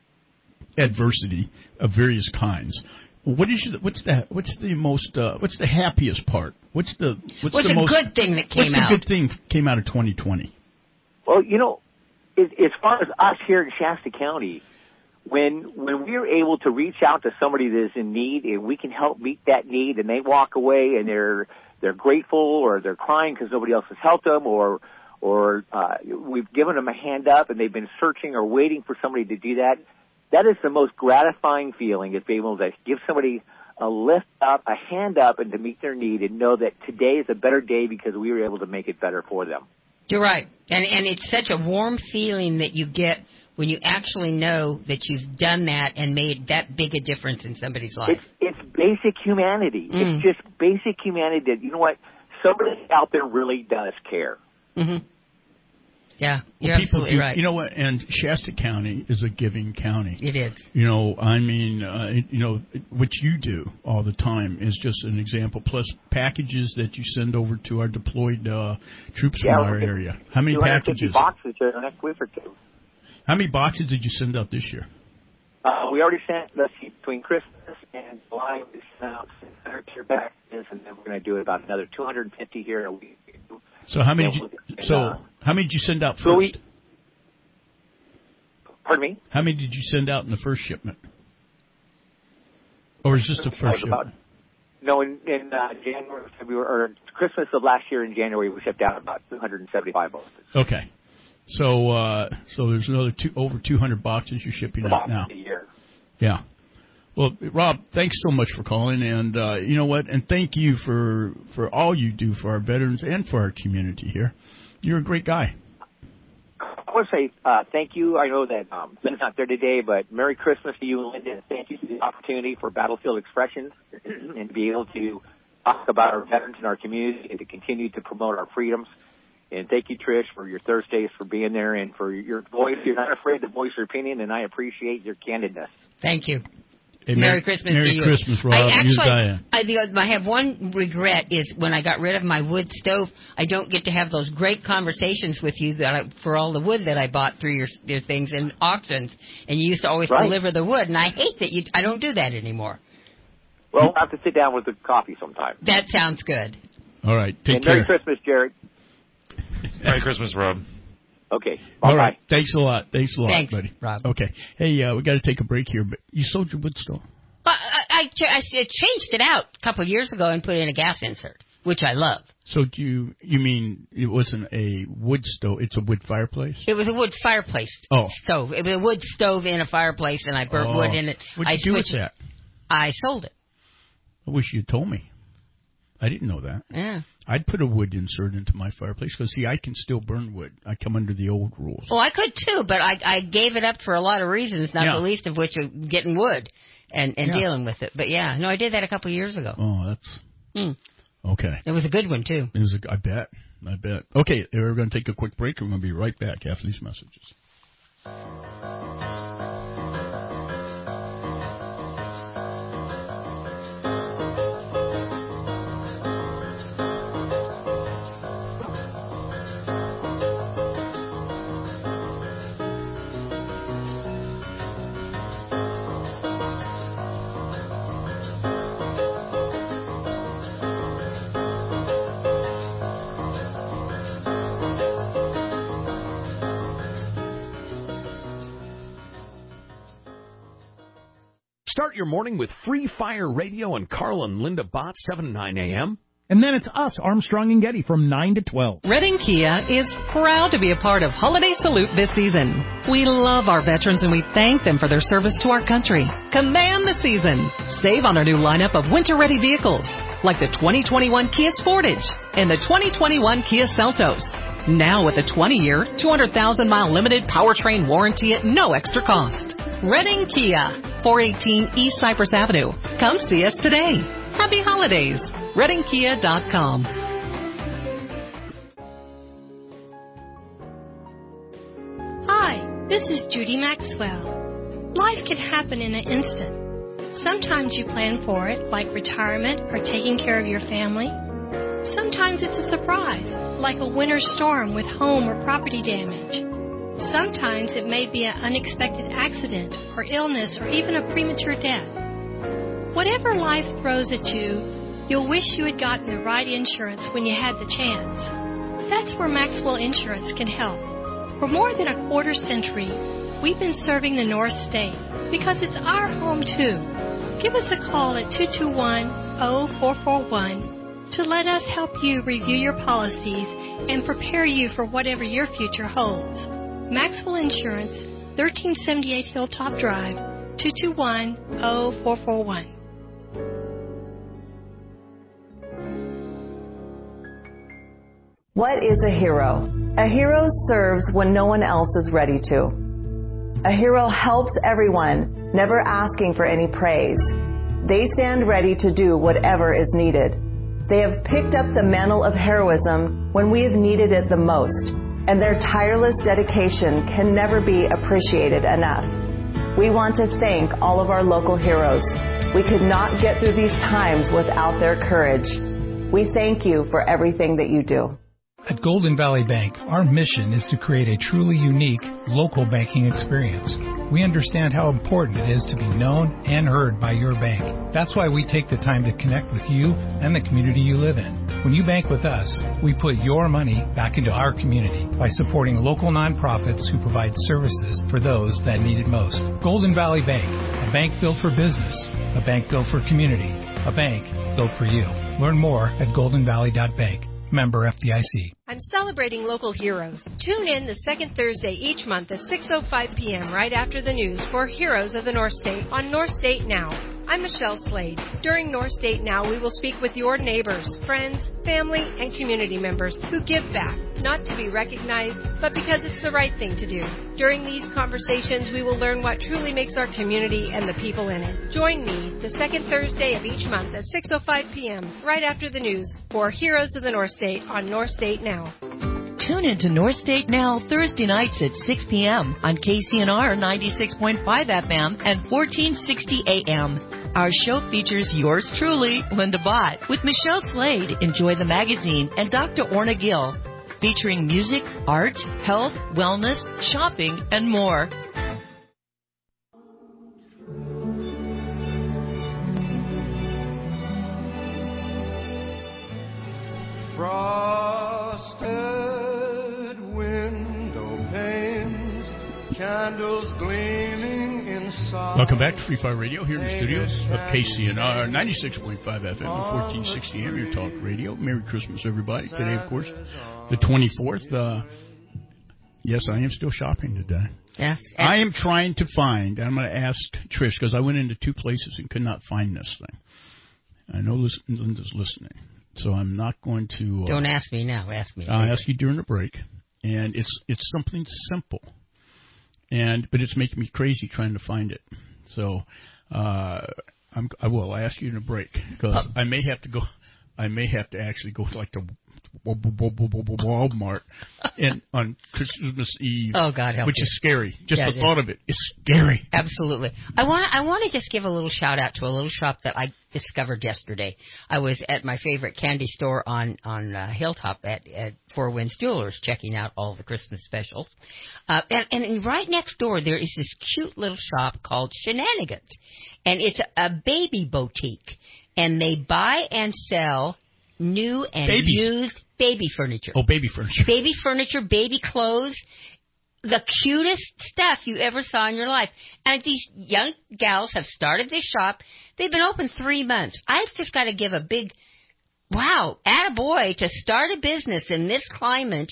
adversity of various kinds. What is your, what's the what's the most uh, what's the happiest part? What's the what's, what's the a most good thing that came what's out? the good thing came out of twenty twenty? Well, you know, as, as far as us here in Shasta County, when when we're able to reach out to somebody that is in need and we can help meet that need, and they walk away and they're they're grateful or they're crying because nobody else has helped them, or or uh, we've given them a hand up and they've been searching or waiting for somebody to do that. That is the most gratifying feeling, is being able to give somebody a lift up, a hand up, and to meet their need and know that today is a better day because we were able to make it better for them. You're right. And and it's such a warm feeling that you get when you actually know that you've done that and made that big a difference in somebody's life. It's, it's basic humanity. Mm. It's just basic humanity that, you know what, somebody out there really does care. Mm-hmm. Yeah, you're well, people absolutely do, right. You know what? And Shasta County is a giving county. It is. You know, I mean, uh, you know, what you do all the time is just an example. Plus packages that you send over to our deployed uh, troops Yeah, from our area. How many packages? Boxes here next week or two. How many boxes did you send out this year? Uh, we already sent, let's see, between Christmas and July, we sent out six hundred tier packages, and then we're going to do about another two hundred fifty here a week. So how many? Did you, and, so uh, how many did you send out first? So we, pardon me? How many did you send out in the first shipment? Or is this the first shipment? About, no, in, in uh, January, February, or Christmas of last year in January, we shipped out about two hundred seventy-five boxes. Okay. So, uh, so there's another two, over two hundred boxes you're shipping out now. A year. Yeah. Well, Rob, thanks so much for calling, and uh, you know what? And thank you for for all you do for our veterans and for our community here. You're a great guy. I want to say uh, thank you. I know that um, Lynn's not there today, but Merry Christmas to you and Linda, and thank you for the opportunity for Battlefield Expressions and to be able to talk about our veterans in our community and to continue to promote our freedoms. And thank you, Trish, for your Thursdays, for being there, and for your voice. You're not afraid to voice your opinion, and I appreciate your candidness. Thank you. Hey, Merry Merry Christmas Merry to you. Christmas, Rob. I You, actually, Diane. I, the, I have one regret is when I got rid of my wood stove, I don't get to have those great conversations with you that I, for all the wood that I bought through your, your things in auctions, and you used to always Right. deliver the wood, and I hate that you. I don't do that anymore. Well, we'll have to sit down with the coffee sometime. That sounds good. All right. Take and care. Merry Christmas, Jared. Merry Christmas, Rob. Okay. Bye-bye. All right. Thanks a lot. Thanks a lot, Thanks, buddy. Rob. Okay. Hey, uh, we got to take a break here, but you sold your wood stove. I, I, I, ch- I changed it out a couple of years ago and put in a gas insert, which I love. So do you you mean it wasn't a wood stove? It's a wood fireplace? It was a wood fireplace Oh. stove. It was a wood stove in a fireplace, and I burnt Oh. wood in it. What'd I you do with switched- that? I sold it. I wish you'd told me. I didn't know that. Yeah. I'd put a wood insert into my fireplace because, see, I can still burn wood. I come under the old rules. Well, I could too, but I, I gave it up for a lot of reasons, not Yeah. the least of which of getting wood and, and Yeah. dealing with it. But yeah, no, I did that a couple of years ago. Oh, that's Mm. okay. It was a good one too. It was a, I bet. I bet. Okay, we're going to take a quick break. We're going to be right back after these messages. Start your morning with Free Fire Radio and Carl and Linda Bott, seven to nine a.m. And then it's us, Armstrong and Getty, from nine to twelve. Redding Kia is proud to be a part of Holiday Salute this season. We love our veterans and we thank them for their service to our country. Command the season. Save on our new lineup of winter-ready vehicles, like the twenty twenty-one Kia Sportage and the twenty twenty-one Kia Seltos. Now with a twenty-year, two hundred thousand mile limited powertrain warranty at no extra cost. Redding Kia, four eighteen East Cypress Avenue. Come see us today. Happy holidays. Redding Kia dot com. Hi, this is Judy Maxwell. Life can happen in an instant. Sometimes you plan for it, like retirement or taking care of your family. Sometimes it's a surprise, like a winter storm with home or property damage. Sometimes it may be an unexpected accident or illness or even a premature death. Whatever life throws at you, you'll wish you had gotten the right insurance when you had the chance. That's where Maxwell Insurance can help. For more than a quarter century, we've been serving the North State because it's our home too. Give us a call at two two one, zero four four one to let us help you review your policies and prepare you for whatever your future holds. Maxwell Insurance, thirteen seventy-eight Hilltop Drive, two two one, zero four four one. What is a hero? A hero serves when no one else is ready to. A hero helps everyone, never asking for any praise. They stand ready to do whatever is needed. They have picked up the mantle of heroism when we have needed it the most, and their tireless dedication can never be appreciated enough. We want to thank all of our local heroes. We could not get through these times without their courage. We thank you for everything that you do. At Golden Valley Bank, our mission is to create a truly unique local banking experience. We understand how important it is to be known and heard by your bank. That's why we take the time to connect with you and the community you live in. When you bank with us, we put your money back into our community by supporting local nonprofits who provide services for those that need it most. Golden Valley Bank, a bank built for business, a bank built for community, a bank built for you. Learn more at golden valley dot bank. Member F D I C. I'm celebrating local heroes. Tune in the second Thursday each month at six oh five p.m. right after the news for Heroes of the North State on North State Now. I'm Michelle Slade. During North State Now, we will speak with your neighbors, friends, family, and community members who give back, not to be recognized, but because it's the right thing to do. During these conversations, we will learn what truly makes our community and the people in it. Join me the second Thursday of each month at six oh five p.m. right after the news for Heroes of the North State on North State Now. Tune in to North State Now Thursday nights at six p.m. on K C N R ninety-six point five F M and fourteen sixty A M. Our show features yours truly, Linda Bott, with Michelle Slade, Enjoy the Magazine, and Doctor Orna Gill, featuring music, art, health, wellness, shopping, and more. Frosted window panes, candles gleaming inside. Welcome back to Free Fire Radio here in the studios of K C N R ninety-six point five F M and fourteen sixty A M, your talk radio. Merry Christmas, everybody. Today, of course, the twenty-fourth. Uh, yes, I am still shopping today. Yeah. I am trying to find, I'm going to ask Trish, because I went into two places and could not find this thing. I know Linda's listening. So I'm not going to... Uh, Don't ask me now. Ask me. I'll ask you during the break. And it's it's something simple. and But it's making me crazy trying to find it. So uh, I'm, I will ask you in a break. Because uh, I may have to go... I may have to actually go to like the Walmart and on Christmas Eve. Oh, God help Which you. is scary. Just yeah, the thought of it is scary. Absolutely. I want I want to just give a little shout out to a little shop that I discovered yesterday. I was at my favorite candy store on on uh, Hilltop at, at Four Winds Jewelers, checking out all the Christmas specials. Uh, and, and right next door there is this cute little shop called Shenanigans, and it's a, a baby boutique, and they buy and sell new and Babies. used baby furniture. Oh, baby furniture. Baby furniture, baby clothes, the cutest stuff you ever saw in your life. And these young gals have started this shop. They've been open three months. I've just got to give a big, wow, attaboy to start a business in this climate,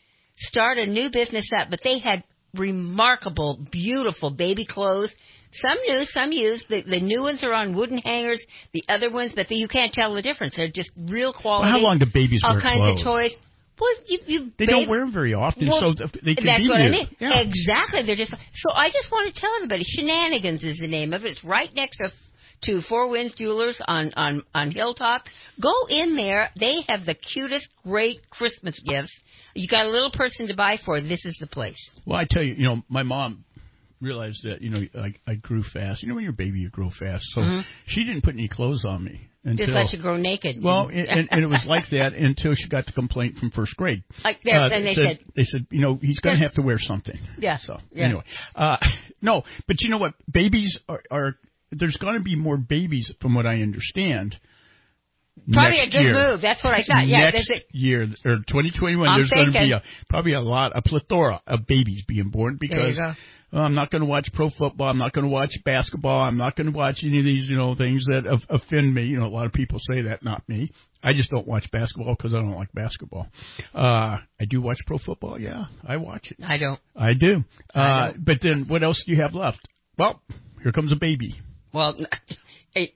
start a new business up. But they had remarkable, beautiful baby clothes. Some new, some used. The, the new ones are on wooden hangers. The other ones, but the, you can't tell the difference. They're just real quality. Well, how long do babies all wear kinds clothes? of toys. Well, you, you they babe, don't wear them very often, well, so they can that's be what new. I mean. Yeah. Exactly. They're just so. I just want to tell everybody, Shenanigans is the name of it. It's right next to to Four Winds Jewelers on on on Hilltop. Go in there. They have the cutest, great Christmas gifts. You got a little person to buy for. This is the place. Well, I tell you, you know, my mom realized that, you know, I, I grew fast. You know, when you're a baby, you grow fast. So mm-hmm. she didn't put any clothes on me. Until, just let you grow naked. Well, and, and it was like that until she got the complaint from first grade. Like that, uh, and they said, said, they said, you know, he's going to have to wear something. Yeah. So yeah. anyway, uh, no, but you know what? Babies are, are there's going to be more babies, from what I understand. Probably next a good year. move. That's what I thought. Yeah, next it, year or twenty twenty-one, I'm there's going to be thinking. a, probably a lot, a plethora of babies being born because. There you go. Well, I'm not going to watch pro football. I'm not going to watch basketball. I'm not going to watch any of these, you know, things that of, offend me. You know, a lot of people say that, not me. I just don't watch basketball because I don't like basketball. Uh, I do watch pro football. Yeah, I watch it. I don't. I do. Uh, I don't. But then what else do you have left? Well, here comes a baby. Well, okay.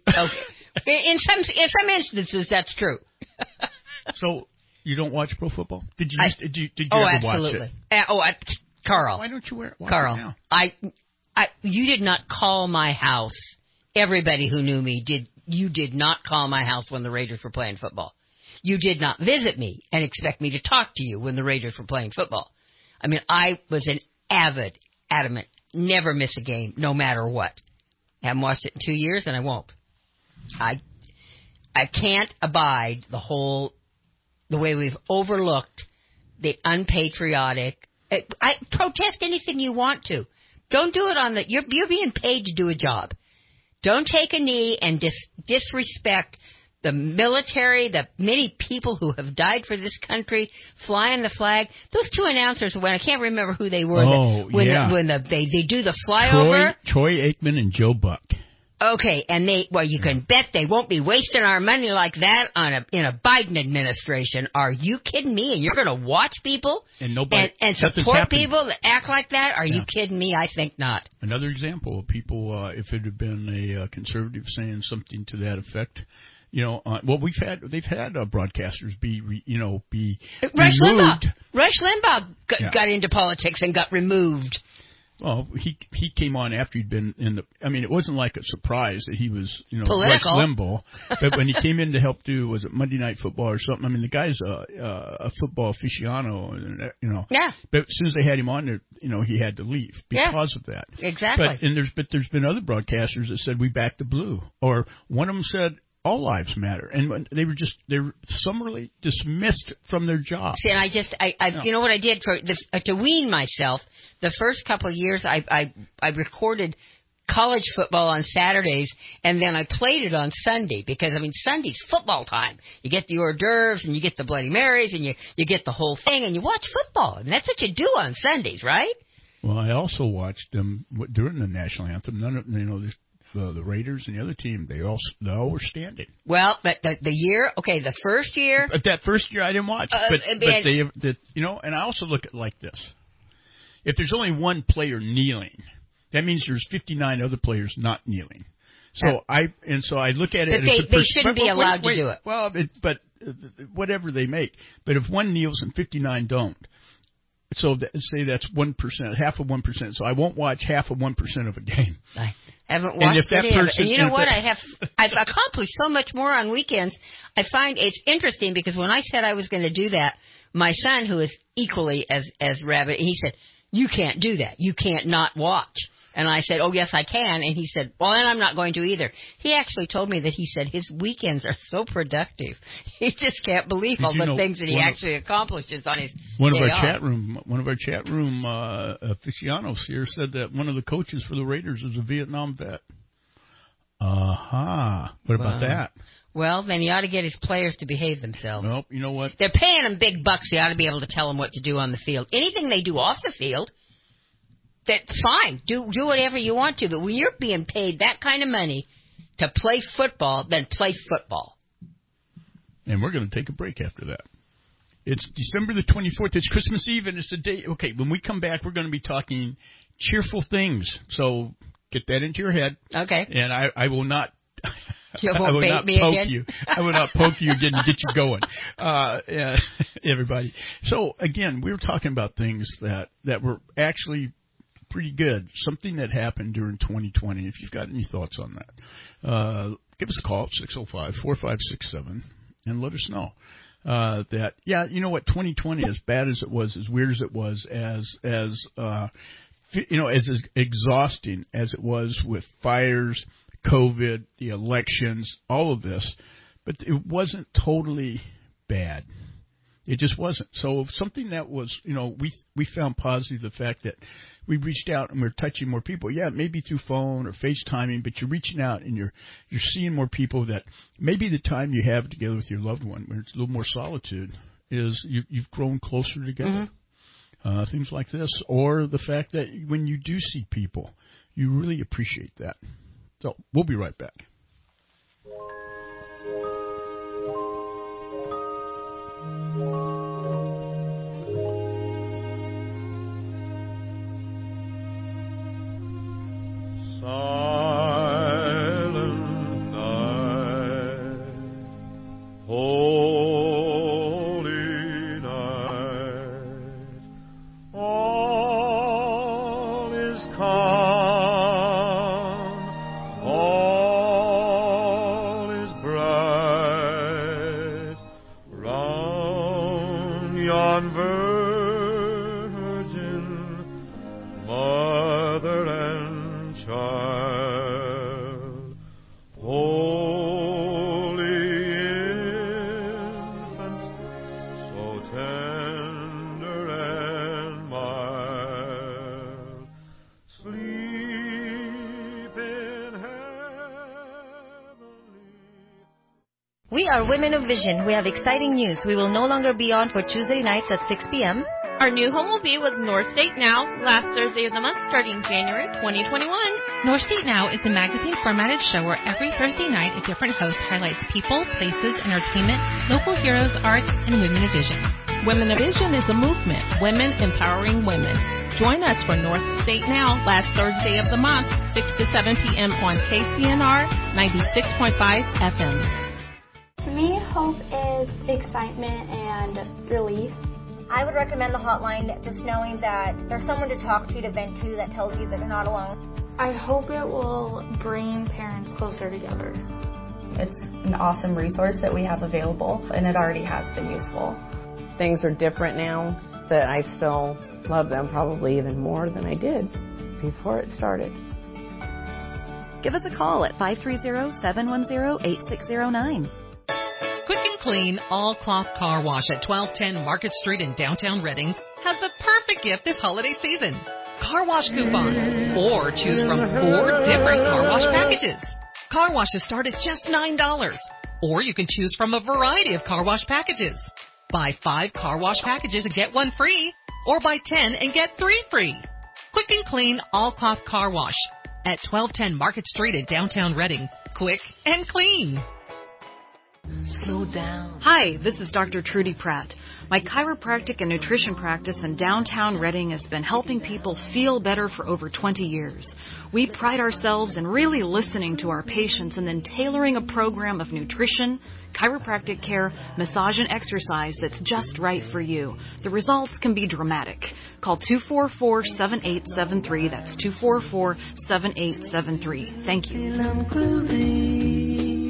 In some in some instances, that's true. So you don't watch pro football? Did you? I, did you? Did you oh, ever absolutely. watch it? Uh, oh, I, Carl. Why don't you wear watch Carl, it now? I, I, you did not call my house. Everybody who knew me did. You did not call my house when the Raiders were playing football. You did not visit me and expect me to talk to you when the Raiders were playing football. I mean, I was an avid, adamant, never miss a game, no matter what. I haven't watched it in two years, and I won't. I, I can't abide the whole, the way we've overlooked the unpatriotic. I protest anything you want to. Don't do it on the. You're you're being paid to do a job. Don't take a knee and dis, disrespect the military, the many people who have died for this country, flying the flag. Those two announcers, when I can't remember who they were, oh, the, when yeah. the, when the, they they do the flyover. Troy, Troy Aikman and Joe Buck. Okay, and they well, you can bet they won't be wasting our money like that on a in a Biden administration. Are you kidding me? And you're going to watch people and nobody and, and support people that act like that? Are yeah. you kidding me? I think not. Another example of people, uh, if it had been a uh, conservative saying something to that effect. You know, uh, well, we've had they've had uh, broadcasters be, re, you know, be Rush removed. Limbaugh. Rush Limbaugh got, yeah. got into politics and got removed. Well, he he came on after he'd been in the. I mean, it wasn't like a surprise that he was, you know, political. Rush Limbaugh. But when he came in to help do, was it Monday Night Football or something? I mean, the guy's a a, a football aficionado, and you know. Yeah. But as soon as they had him on there, you know, he had to leave because yeah. of that. Exactly. But and there's but there's been other broadcasters that said we back the blue, or one of them said all lives matter, and they were just they were summarily dismissed from their job. See, and I just I, I no. you know what I did for the, uh, to wean myself. The first couple of years, I I I recorded college football on Saturdays, and then I played it on Sunday because I mean Sunday's football time. You get the hors d'oeuvres, and you get the Bloody Marys, and you you get the whole thing, and you watch football, and that's what you do on Sundays, right? Well, I also watched them during the national anthem. None of you know. This, The, the Raiders and the other team, they all they all were standing. Well, but the, the year, okay, the first year. But that first year I didn't watch, uh, but, and, but they, that you know, and I also look at it like this: if there's only one player kneeling, that means there's fifty-nine other players not kneeling. So yeah. I and so I look at it. But they, as a they pers- shouldn't but, be well, allowed wait, to wait, do it. Well, it, but uh, whatever they make. But if one kneels and fifty-nine don't. So th- say that's one percent, half of one percent. So I won't watch half of one percent of a game. I haven't watched and if that any person, of it. And you know what? That, I have I've accomplished so much more on weekends. I find it's interesting because when I said I was going to do that, my son, who is equally as as rabid, he said, "You can't do that. You can't not watch." And I said, "Oh, yes, I can." And he said, "Well, then I'm not going to either." He actually told me that he said his weekends are so productive. He just can't believe all the know, things that he actually of, accomplishes on his one day of our off. chat room one of our chat room uh, aficionados here said that one of the coaches for the Raiders is a Vietnam vet. Aha. Uh-huh. What about well, that? Well, then he ought to get his players to behave themselves. Nope. You know what? They're paying them big bucks. They ought to be able to tell them what to do on the field. Anything they do off the field, that's fine. Do do whatever you want to. But when you're being paid that kind of money to play football, then play football. And we're going to take a break after that. It's December the twenty-fourth. It's Christmas Eve, and it's the day. Okay, when we come back, we're going to be talking cheerful things. So get that into your head. Okay. And I, I will not. You won't I will bait not me poke again? you. I will not poke you again and get you going, uh, yeah, everybody. So again, we were talking about things that that were actually pretty good. Something that happened during twenty twenty. If you've got any thoughts on that, uh, give us a call at six oh five, four five six seven and let us know. Uh, that, yeah, you know what, twenty twenty, as bad as it was, as weird as it was, as, as, uh, you know, as, as exhausting as it was with fires, COVID, the elections, all of this, but it wasn't totally bad. It just wasn't. So something that was, you know, we we found positive the fact that we reached out and we're touching more people. Yeah, maybe through phone or FaceTiming, but you're reaching out and you're you're seeing more people that maybe the time you have together with your loved one, where it's a little more solitude, is you, you've grown closer together. Mm-hmm. Uh, things like this, or the fact that when you do see people, you really appreciate that. So we'll be right back. Silent night, holy night, all is calm, all is bright, round yon virgin mother and child, holy infants, so tender and mild, sleep in heavenly. We are Women of Vision. We have exciting news. We will no longer be on for Tuesday nights at six p.m. Our new home will be with North State Now, last Thursday of the month, starting January twenty twenty-one. North State Now is a magazine-formatted show where every Thursday night a different host highlights people, places, entertainment, local heroes, arts, and Women of Vision. Women of Vision is a movement, women empowering women. Join us for North State Now, last Thursday of the month, six to seven p.m. on K C N R ninety-six point five F M. To me, hope is excitement and relief. I would recommend the hotline, just knowing that there's someone to talk to, to vent to, that tells you that you're not alone. I hope it will bring parents closer together. It's an awesome resource that we have available, and it already has been useful. Things are different now, but I still love them probably even more than I did before it started. Give us a call at five three zero, seven one zero, eight six zero nine. Quick and Clean All Cloth Car Wash at twelve ten Market Street in downtown Reading has the perfect gift this holiday season. Car wash coupons, or choose from four different car wash packages. Car washes start at just nine dollars, or you can choose from a variety of car wash packages. Buy five car wash packages and get one free, or buy ten and get three free. Quick and Clean All Cloth Car Wash at twelve ten Market Street in downtown Reading. Quick and clean. Slow down. Hi, this is Doctor Trudy Pratt. My chiropractic and nutrition practice in downtown Reading has been helping people feel better for over twenty years. We pride ourselves in really listening to our patients and then tailoring a program of nutrition, chiropractic care, massage, and exercise that's just right for you. The results can be dramatic. Call two four four, seven eight seven three. That's two four four, seven eight seven three. Thank you.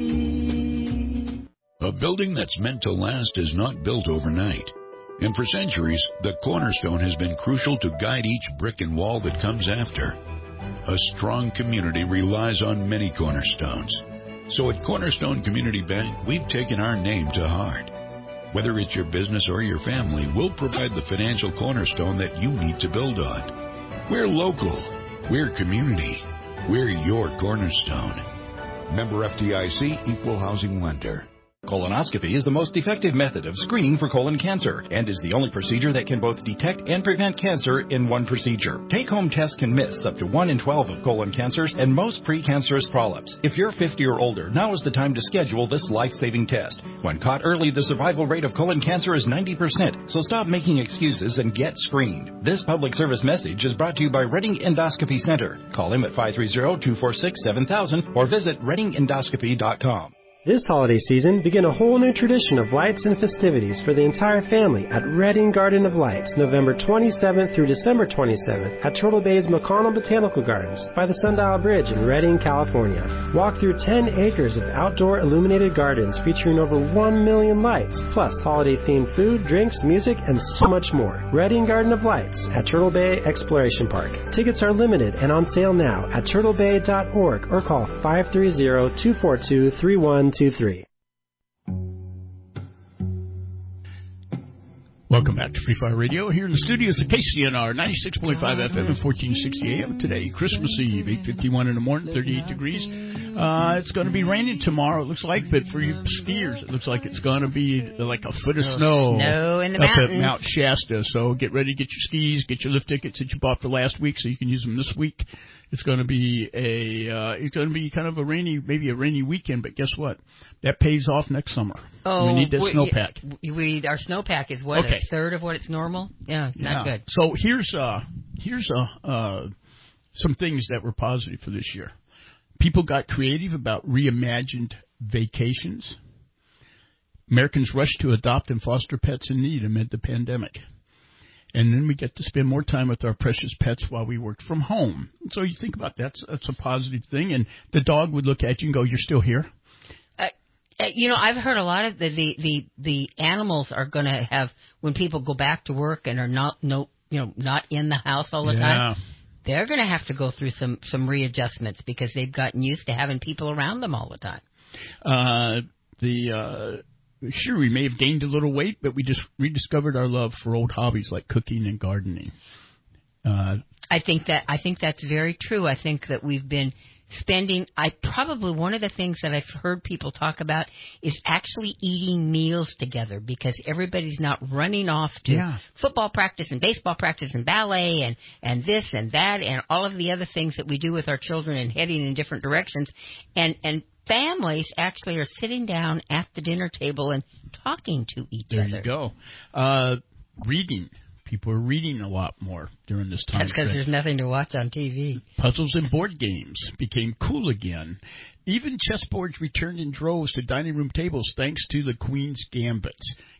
A building that's meant to last is not built overnight. And for centuries, the cornerstone has been crucial to guide each brick and wall that comes after. A strong community relies on many cornerstones. So at Cornerstone Community Bank, we've taken our name to heart. Whether it's your business or your family, we'll provide the financial cornerstone that you need to build on. We're local. We're community. We're your cornerstone. Member F D I C, Equal Housing Lender. Colonoscopy is the most effective method of screening for colon cancer and is the only procedure that can both detect and prevent cancer in one procedure. Take-home tests can miss up to one in twelve of colon cancers and most precancerous polyps. If you're fifty or older, now is the time to schedule this life-saving test. When caught early, the survival rate of colon cancer is ninety percent, so stop making excuses and get screened. This public service message is brought to you by Reading Endoscopy Center. Call him at five three zero, two four six, seven thousand or visit reading endoscopy dot com. This holiday season, begin a whole new tradition of lights and festivities for the entire family at Reading Garden of Lights, November twenty-seventh through December twenty-seventh at Turtle Bay's McConnell Botanical Gardens by the Sundial Bridge in Reading, California. Walk through ten acres of outdoor illuminated gardens featuring over one million lights, plus holiday-themed food, drinks, music, and so much more. Reading Garden of Lights at Turtle Bay Exploration Park. Tickets are limited and on sale now at turtle bay dot org or call five three zero, two four two, three one two three. Welcome back to Free Fire Radio here in the studios of K C N R ninety-six point five F M and fourteen sixty A M. Today, Christmas Eve, eight fifty-one in the morning, thirty-eight degrees. Uh, it's going to be raining tomorrow, it looks like, but for you skiers, it looks like it's going to be like a foot of snow, snow in the up mountains. at Mount Shasta. So get ready to get your skis, get your lift tickets that you bought for last week so you can use them this week. It's going to be a uh, it's going to be kind of a rainy, maybe a rainy weekend, but guess what? That pays off next summer. Oh, we need that we, snowpack. We our snowpack is what, okay. a third of what it's normal? Yeah, not yeah. good. So here's uh here's uh, uh some things that were positive for this year. People got creative about reimagined vacations. Americans rushed to adopt and foster pets in need amid the pandemic. And then we get to spend more time with our precious pets while we work from home. So you think about that, that's, that's a positive thing. And the dog would look at you and go, "You're still here?" Uh, you know, I've heard a lot of the the the, the animals are going to have, when people go back to work and are not no you know not in the house all the yeah. time, they're going to have to go through some some readjustments because they've gotten used to having people around them all the time. Uh, the uh, Sure, we may have gained a little weight, but we just rediscovered our love for old hobbies like cooking and gardening. Uh, I think that I think that's very true. I think that we've been spending. I probably one of the things that I've heard people talk about is actually eating meals together because everybody's not running off to yeah. football practice and baseball practice and ballet and and this and that and all of the other things that we do with our children and heading in different directions and and. Families actually are sitting down at the dinner table and talking to each there other. There you go. Uh, reading. People are reading a lot more during this time. That's because there's nothing to watch on T V. Puzzles and board games became cool again. Even chessboards returned in droves to dining room tables thanks to the Queen's Gambit.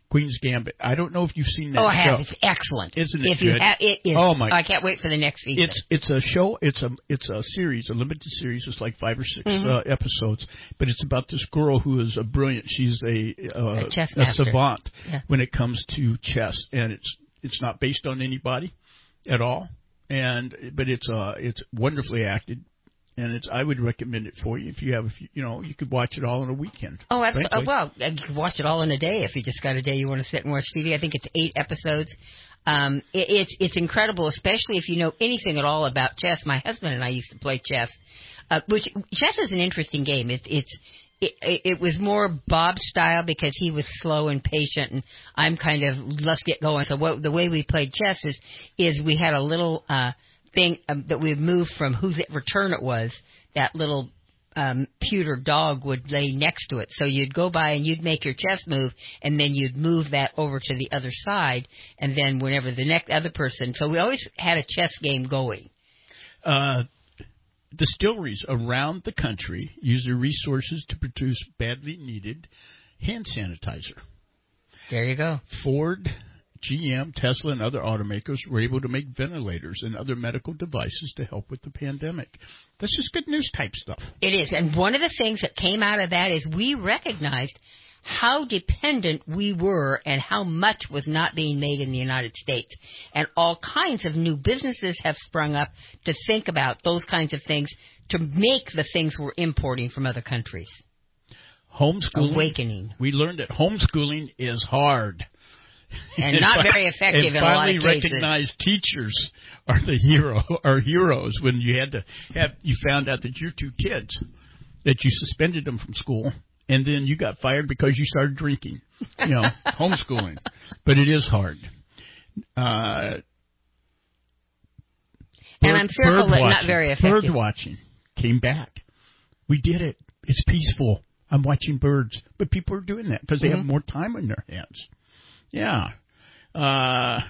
Queen's Gambit. I don't know if you've seen that Oh, I show. have. It's excellent. Isn't it if good? You ha- it is. Oh, my. I can't wait for the next season. It's it's a show. It's a it's a series, a limited series. It's like five or six Mhm. uh, episodes. But it's about this girl who is a brilliant. She's a uh, A chess a master. savant Yeah. when it comes to chess, and it's it's not based on anybody at all. And but it's uh it's wonderfully acted. And it's, I would recommend it for you if you have, a few, you know, you could watch it all in a weekend. Oh, absolutely. frankly. Well, you can watch it all in a day if you just got a day you want to sit and watch T V. I think it's eight episodes. Um, it, it's it's incredible, especially if you know anything at all about chess. My husband and I used to play chess, uh, which chess is an interesting game. It's it's it, it, it was more Bob's style because he was slow and patient, and I'm kind of let's get going. So what, the way we played chess is is we had a little. Uh, thing um, that we moved from whose return it was, that little um, pewter dog would lay next to it. So you'd go by and you'd make your chess move, and then you'd move that over to the other side, and then whenever the next other person. So we always had a chess game going. Uh, distilleries around the country use their resources to produce badly needed hand sanitizer. There you go. Ford, G M, Tesla, and other automakers were able to make ventilators and other medical devices to help with the pandemic. This is good news type stuff. It is. And one of the things that came out of that is we recognized how dependent we were and how much was not being made in the United States. And all kinds of new businesses have sprung up to think about those kinds of things to make the things we're importing from other countries. Homeschooling. Awakening. We learned that homeschooling is hard. And, and not very effective in a lot of cases. finally recognized teachers are the hero, are heroes when you had to have, you found out that your two kids, that you suspended them from school, and then you got fired because you started drinking. You know, homeschooling. But it is hard. Uh, and I'm fearful that not very effective. Bird watching came back. We did it. It's peaceful. I'm watching birds. But people are doing that because they mm-hmm. have more time on their hands. Yeah. Uh,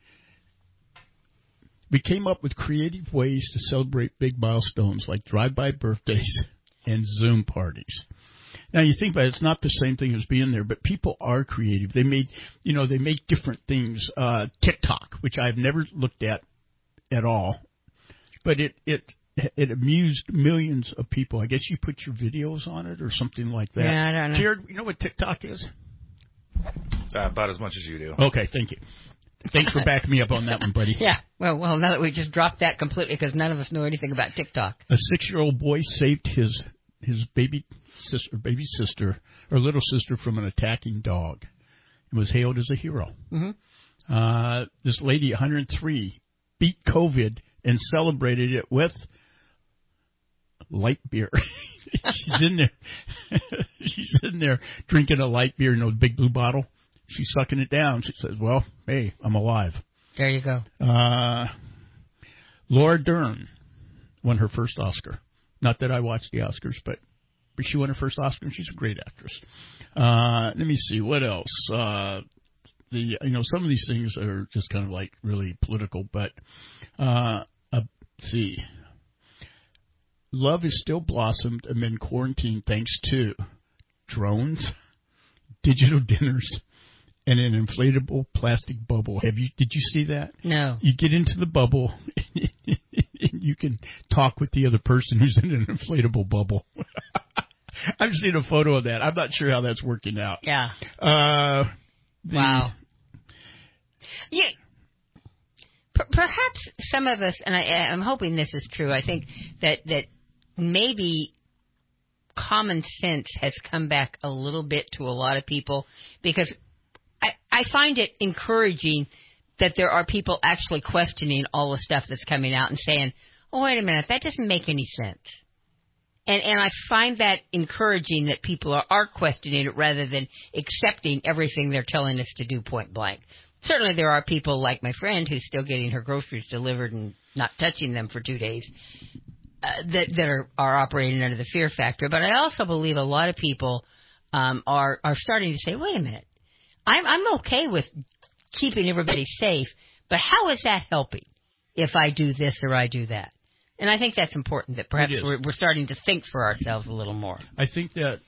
we came up with creative ways to celebrate big milestones like drive-by birthdays and Zoom parties. Now, you think about it, it's not the same thing as being there, but people are creative. They made, you know, they make different things. Uh, TikTok, which I've never looked at at all, but it, it, it amused millions of people. I guess you put your videos on it or something like that. Yeah, I don't know. Jared, you know what TikTok is? Uh, about as much as you do. Okay, thank you. Thanks for backing me up on that one, buddy. Yeah, well, well, now that we just dropped that completely because none of us know anything about TikTok. A six-year-old boy saved his his baby sister, baby sister, or little sister from an attacking dog. He was hailed as a hero. Mm-hmm. Uh, this lady, one hundred three, beat COVID and celebrated it with light beer. She's in there. She's in there drinking a light beer in a big blue bottle. She's sucking it down. She says, well, hey, I'm alive. There you go. Uh, Laura Dern won her first Oscar. Not that I watched the Oscars, but, but she won her first Oscar, and she's a great actress. Uh, let me see. What else? Uh, the you know, some of these things are just kind of like really political, but uh, uh, let's see. Love is still blossomed amid quarantine thanks to drones, digital dinners, and an inflatable plastic bubble. Have you? Did you see that? No. You get into the bubble, and you can talk with the other person who's in an inflatable bubble. I've seen a photo of that. I'm not sure how that's working out. Yeah. Uh, the, wow. Yeah. P- perhaps some of us, and I, I'm hoping this is true. I think that that maybe common sense has come back a little bit to a lot of people because I, I find it encouraging that there are people actually questioning all the stuff that's coming out and saying, oh, wait a minute, that doesn't make any sense. And and I find that encouraging that people are, are questioning it rather than accepting everything they're telling us to do point blank. Certainly there are people like my friend who's still getting her groceries delivered and not touching them for two days uh, that, that are, are operating under the fear factor. But I also believe a lot of people um, are, are starting to say, wait a minute, I'm, I'm okay with keeping everybody safe, but how is that helping if I do this or I do that? And I think that's important that perhaps we're, we're starting to think for ourselves a little more. I think that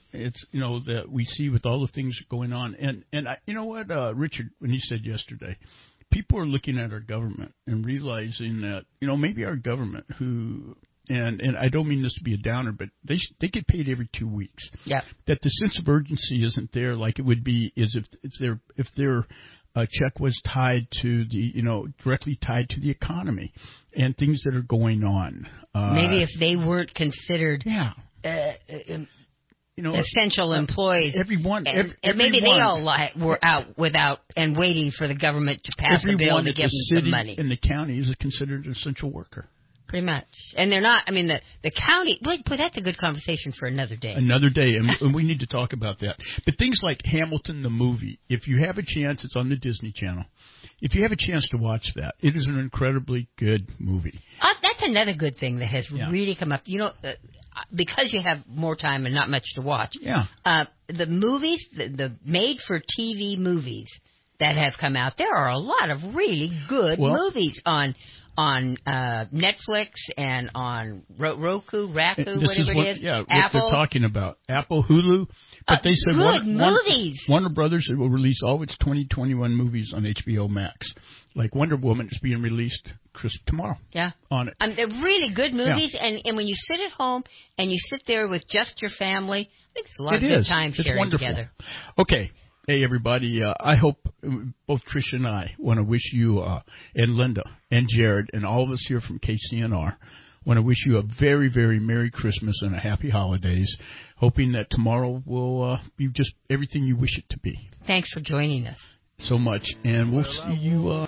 It's, you know, that we see with all the things going on. And, and I, you know what, uh, Richard, when he said yesterday, people are looking at our government and realizing that, you know, maybe our government who, and, and I don't mean this to be a downer, but they they get paid every two weeks. Yeah. That the sense of urgency isn't there like it would be is if, if their if their uh, check was tied to the, you know, directly tied to the economy and things that are going on. Uh, maybe if they weren't considered. Yeah. Uh, um, You know, essential employees. Everyone, and, every, and maybe everyone, they all li- were out without and waiting for the government to pass a bill to give them some money. In the county is considered an essential worker. Pretty much, and they're not. I mean, the the county. Boy, boy that's a good conversation for another day. Another day, and, and we need to talk about that. But things like Hamilton the movie, if you have a chance, it's on the Disney Channel. If you have a chance to watch that, it is an incredibly good movie. Uh, that's another good thing that has yeah. really come up. You know, uh, because you have more time and not much to watch. Yeah. Uh, the movies, the, the made-for-T V movies that have come out, there are a lot of really good well, movies on on uh, Netflix and on Ro- Roku, Raku, whatever is what, it is. Yeah, what Apple. they're talking about. Apple, Hulu. But uh, they said good Warner, movies. Warner, Warner Brothers will release all its twenty twenty-one movies on H B O Max. Like Wonder Woman is being released Chris, tomorrow. Yeah. On it. Um, they're really good movies, yeah. and, and when you sit at home and you sit there with just your family, I think it's a lot it of good is. time it's sharing wonderful. together. Okay. Hey, everybody. Uh, I hope both Trish and I want to wish you, uh, and Linda and Jared and all of us here from K C N R, want to wish you a very, very Merry Christmas and a Happy Holidays, hoping that tomorrow will uh, be just everything you wish it to be. Thanks for joining us. So much, and we'll see you... Uh,